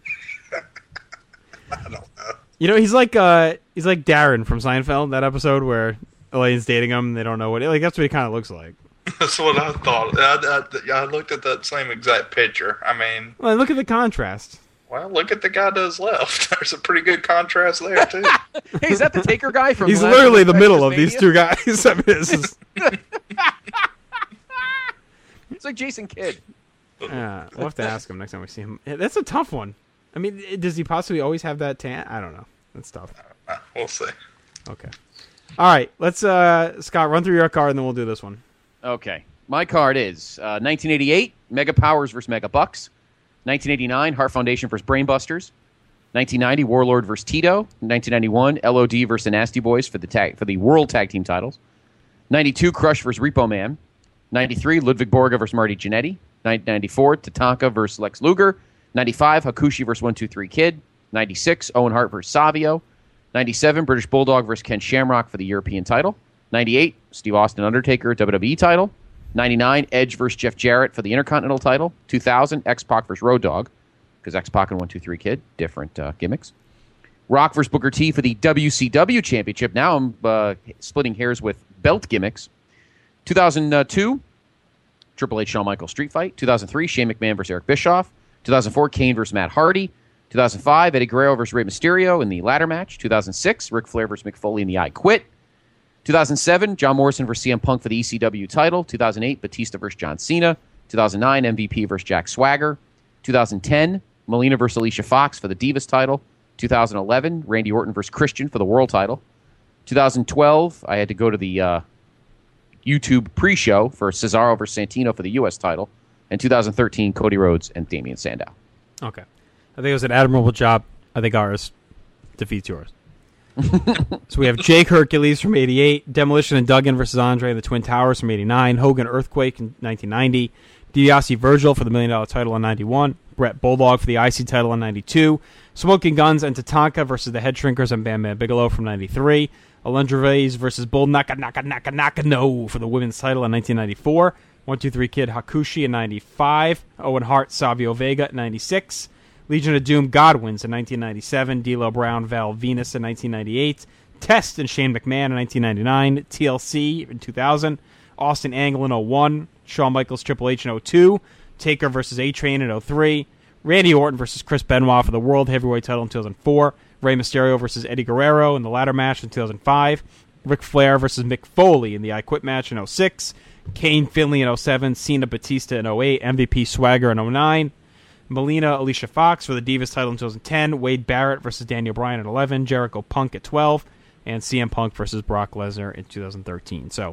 S8: I don't know.
S3: You know, he's like uh, he's like Darren from Seinfeld. That episode where Elaine's dating him, and they don't know what. Like that's what he kind of looks like.
S8: That's what I thought. I, I, I looked at that same exact picture. I mean,
S3: Well, look at the contrast.
S8: well, look at the guy to his left. There's a pretty good contrast there, too.
S4: Hey, is that the Taker guy from?
S3: He's
S4: last
S3: literally the
S4: Texas
S3: middle of
S4: Mania?
S3: these two guys. I mean, this is,
S4: It's like Jason Kidd.
S3: Yeah, we'll have to ask him next time we see him. That's a tough one. I mean, does he possibly always have that tan? I don't know. That's tough.
S8: Uh, we'll see.
S3: Okay. All right, let's uh, Scott run through your card and then we'll do this one.
S4: Okay. My card is uh, nineteen eighty-eight, Mega Powers versus Mega Bucks. nineteen eighty-nine, Heart Foundation versus Brainbusters. nineteen ninety, Warlord versus Tito. nineteen ninety-one, L O D versus the Nasty Boys for the tag for the World Tag Team titles. ninety-two, Crush versus Repo Man. ninety-three, Ludwig Borga versus Marty Jannetty. nineteen ninety-four, Tatanka versus Lex Luger. ninety-five, Hakushi versus one two three Kid. ninety-six, Owen Hart versus Savio. ninety-seven, British Bulldog versus Ken Shamrock for the European title. ninety-eight, Steve Austin Undertaker W W E title. ninety-nine, Edge versus Jeff Jarrett for the Intercontinental title. two thousand, X-Pac versus Road Dogg, because X-Pac and one two three Kid, different uh, gimmicks. Rock versus Booker T for the W C W Championship. Now I'm uh, splitting hairs with belt gimmicks. two thousand two, Triple H Shawn Michaels Street Fight. two thousand three, Shane McMahon versus Eric Bischoff. two thousand four, Kane versus Matt Hardy. two thousand five, Eddie Guerrero versus Rey Mysterio in the ladder match. two thousand six, Ric Flair versus Mick Foley in the I Quit. two thousand seven, John Morrison versus C M Punk for the E C W title. two thousand eight, Batista versus John Cena. two thousand nine, M V P versus Jack Swagger. two thousand ten, Melina versus Alicia Fox for the Divas title. two thousand eleven, Randy Orton versus Christian for the World title. two thousand twelve, I had to go to the uh, YouTube pre-show for Cesaro versus Santino for the U S title. And two thousand thirteen, Cody Rhodes and Damian Sandow.
S3: Okay. I think it was an admirable job. I think ours defeats yours. So we have Jake Hercules from eighty-eight, Demolition and Duggan versus Andre and the Twin Towers from eighty-nine, Hogan Earthquake in nineteen ninety, DiBiase Virgil for the Million Dollar title in ninety-one, Brett Bulldog for the I C title in ninety-two, Smoking Guns and Tatanka versus the Head Shrinkers and Bam Bam Bigelow from ninety-three, Alundra Reyes versus Bull Naka Naka Naka Naka No for the Women's title in nineteen ninety-four, one two three Kid Hakushi in ninety-five, Owen Hart Savio Vega in ninety-six, Legion of Doom Godwins in nineteen ninety-seven, D'Lo Brown Val Venus in nineteen ninety-eight, Test and Shane McMahon in nineteen ninety-nine, T L C in two thousand, Austin Angle in oh one, Shawn Michaels Triple H in oh two, Taker versus A-Train in oh three, Randy Orton versus Chris Benoit for the World Heavyweight title in two thousand four, Rey Mysterio versus Eddie Guerrero in the ladder match in two thousand five, Ric Flair versus Mick Foley in the I Quit match in oh six, Kane Finley in oh seven, Cena Batista in oh eight, M V P Swagger in oh nine, Melina Alicia Fox for the Divas title in two thousand ten, Wade Barrett versus Daniel Bryan at eleven, Jericho Punk at twelve, and C M Punk versus Brock Lesnar in two thousand thirteen. So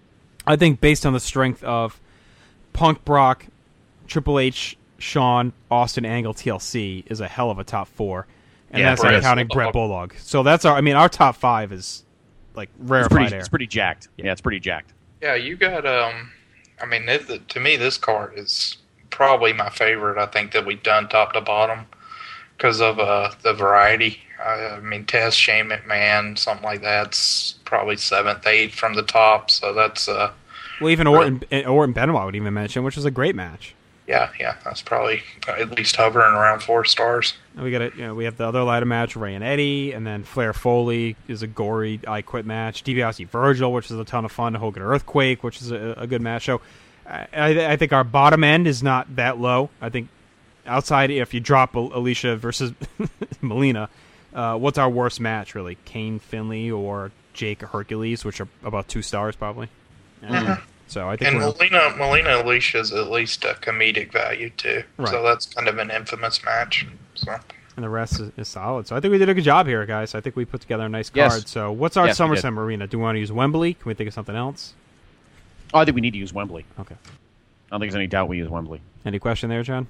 S3: I think based on the strength of Punk, Brock, Triple H, Shawn, Austin, Angle, T L C is a hell of a top four. And
S4: Yeah,
S3: that's
S4: Brett
S3: not
S4: is-
S3: counting Brett Bulldog. So that's our, I mean, our top five is like rarefied
S4: It's pretty,
S3: air.
S4: it's pretty jacked. Yeah, it's pretty jacked.
S8: Yeah, you got. Um, I mean, it, to me, this card is probably my favorite. I think that we've done top to bottom because of uh, the variety. I, I mean, Test, Shane McMahon, something like that's probably seventh, eighth from the top. So that's uh,
S3: Well, even Orton, Orton Benoit would even mention, which was a great match.
S8: yeah, yeah, that's probably at least hovering around four stars.
S3: And we got it. You know, we have the other ladder match, Ray and Eddie, and then Flair Foley is a gory I Quit match. DiBiase Virgil, which is a ton of fun. Hogan Earthquake, which is a, a good match. So I, I think our bottom end is not that low. I think outside, if you drop Alicia versus Melina, uh, what's our worst match really? Kane Finley or Jake Hercules, which are about two stars probably.
S8: Mhm.
S3: So I think
S8: And
S3: we're,
S8: Melina, Melina Alicia is at least a comedic value too.
S3: Right.
S8: So that's kind of an infamous match. So.
S3: and the rest is, is solid. So I think we did a good job here, guys. I think we put together a nice
S4: Yes.
S3: card. So what's our
S4: Yes, we did.
S3: SummerSlam arena? Do we want to use Wembley? Can we think of something else?
S4: Oh, I think we need to use Wembley.
S3: Okay.
S4: I don't think there's any doubt we use Wembley.
S3: Any question there, John?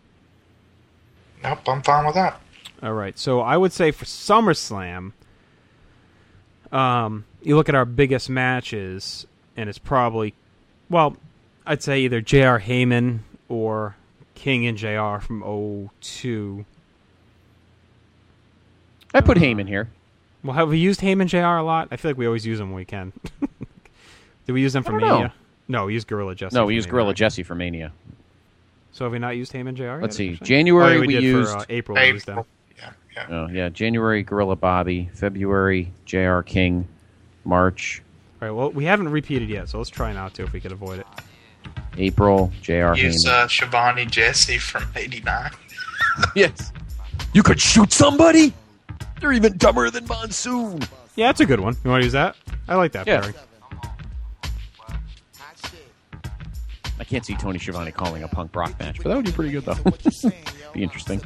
S8: Nope, I'm fine with that.
S3: All right. So I would say for SummerSlam, um, you look at our biggest matches, and it's probably, well, I'd say either J R Heyman or King and J R from oh two.
S4: I put Heyman here.
S3: Well, have we used Heyman J R a lot? I feel like we always use them when we can. Did we use them for
S4: I don't
S3: Mania?
S4: know.
S3: No, we used Gorilla Jesse.
S4: No,
S3: for
S4: we used
S3: Mania,
S4: Gorilla
S3: right?
S4: Jesse for Mania.
S3: So have we not used Heyman J R?
S4: Let's
S3: yet,
S4: see.
S3: actually?
S4: January
S3: Oh, yeah,
S4: we
S3: did
S4: used
S3: for, uh, April. We used them.
S4: Oh, yeah, January Gorilla Bobby, February J R King, March,
S3: All right. Well, we haven't repeated yet, so let's try not to if we could avoid it.
S4: April J R
S8: Use
S4: Heyman.
S8: uh, Shivani Jesse from eighty-nine.
S4: Yes. You could shoot somebody? You're even dumber than Monsoon.
S3: Yeah, that's a good one. You want to use that? I like that,
S4: Yeah.
S3: Barry.
S4: I can't see Tony Schiavone calling a Punk Brock match, but that would be pretty good, though. Be interesting.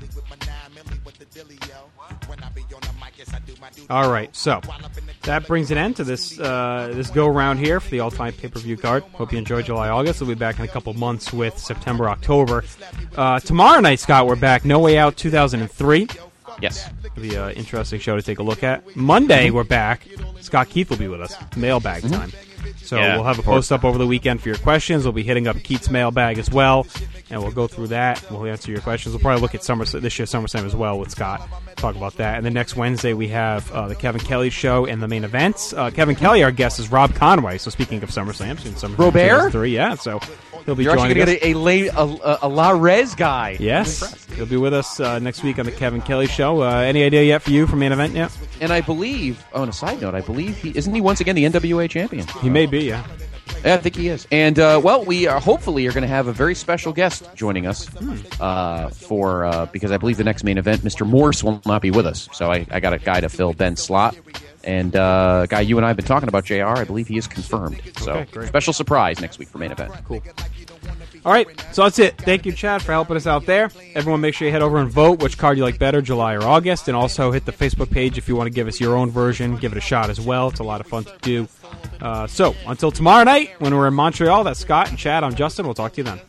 S3: All right, so that brings an end to this uh, this go round here for the all-time pay-per-view card. Hope you enjoyed July, August. We'll be back in a couple months with September, October. Uh, tomorrow night, Scott, we're back. No Way Out two thousand three.
S4: Yes.
S3: It'll be an interesting show to take a look at. Monday, we're back. Scott Keith will be with us. Mailbag
S4: Mm-hmm.
S3: time. So
S4: Yeah,
S3: we'll have a post up over the weekend for your questions. We'll be hitting up Keith's mailbag as well, and we'll go through that. We'll answer your questions. We'll probably look at Summer, this year's SummerSlam as well with Scott. Talk about that. And then next Wednesday we have uh, the Kevin Kelly show and the main events. Uh, Kevin Kelly, our guest, is Rob Conway. So speaking of SummerSlam, so in SummerSlam
S4: Robert?
S3: two thousand three, yeah. So he'll be
S4: You're actually
S3: joining
S4: going
S3: us.
S4: to get a, a, a, a La Rez guy.
S3: Yes, he'll be with us uh, next week on the Kevin Kelly show. Uh, any idea yet for you for main event yet?
S4: And I believe, oh, on a side note, I believe he isn't he once again the N W A champion.
S3: He may be, yeah.
S4: Yeah, I think he is. And, uh, well, we are hopefully are going to have a very special guest joining us uh, for, uh, because I believe the next main event, Mister Morse will not be with us. So I, I got a guy to fill Ben's slot. And uh, a guy you and I have been talking about, J R, I believe he is confirmed. So
S3: Okay, great.
S4: special surprise next week for main event.
S3: Cool. All right, so that's it. Thank you, Chad, for helping us out there. Everyone, make sure you head over and vote which card you like better, July or August, and also hit the Facebook page if you want to give us your own version. Give it a shot as well. It's a lot of fun to do. Uh, so, until tomorrow night, when we're in Montreal, that's Scott and Chad. I'm Justin. We'll talk to you then.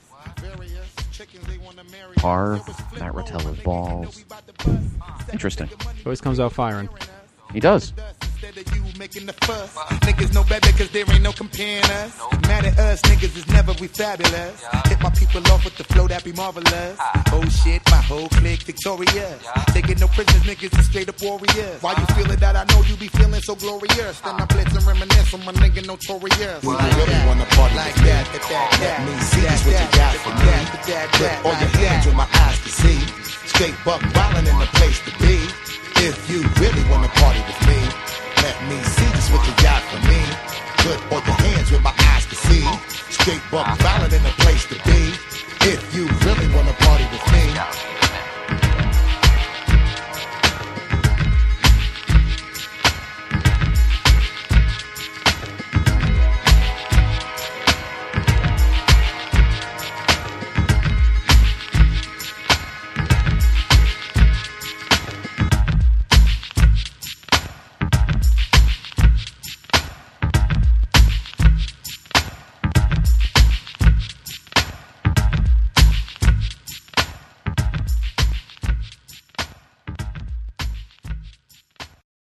S4: Par, Matt Rotella's balls. Interesting.
S3: Always comes out firing.
S4: He does.
S1: Making the fuss. Niggas know better cause there ain't no comparing us. Mad at us, niggas is never we fabulous. Hit my people off with the flow that be marvelous. Oh shit, my whole clique victorious. Taking no prisoners, niggas is straight up warriors. Why you feeling that? I know you be feeling so glorious. Then I blitz and reminisce on my nigga notorious.
S9: Well, you really wanna party
S1: like
S9: with me?
S1: that, that, that, that.
S9: Let me see just what you got for me. Put all your hands with my eyes to see. Straight buck wildin' in the place to be. If you really wanna party with me, let me see just what you got for me. Put all your hands with my eyes to see. Straight buck violent in the place to be.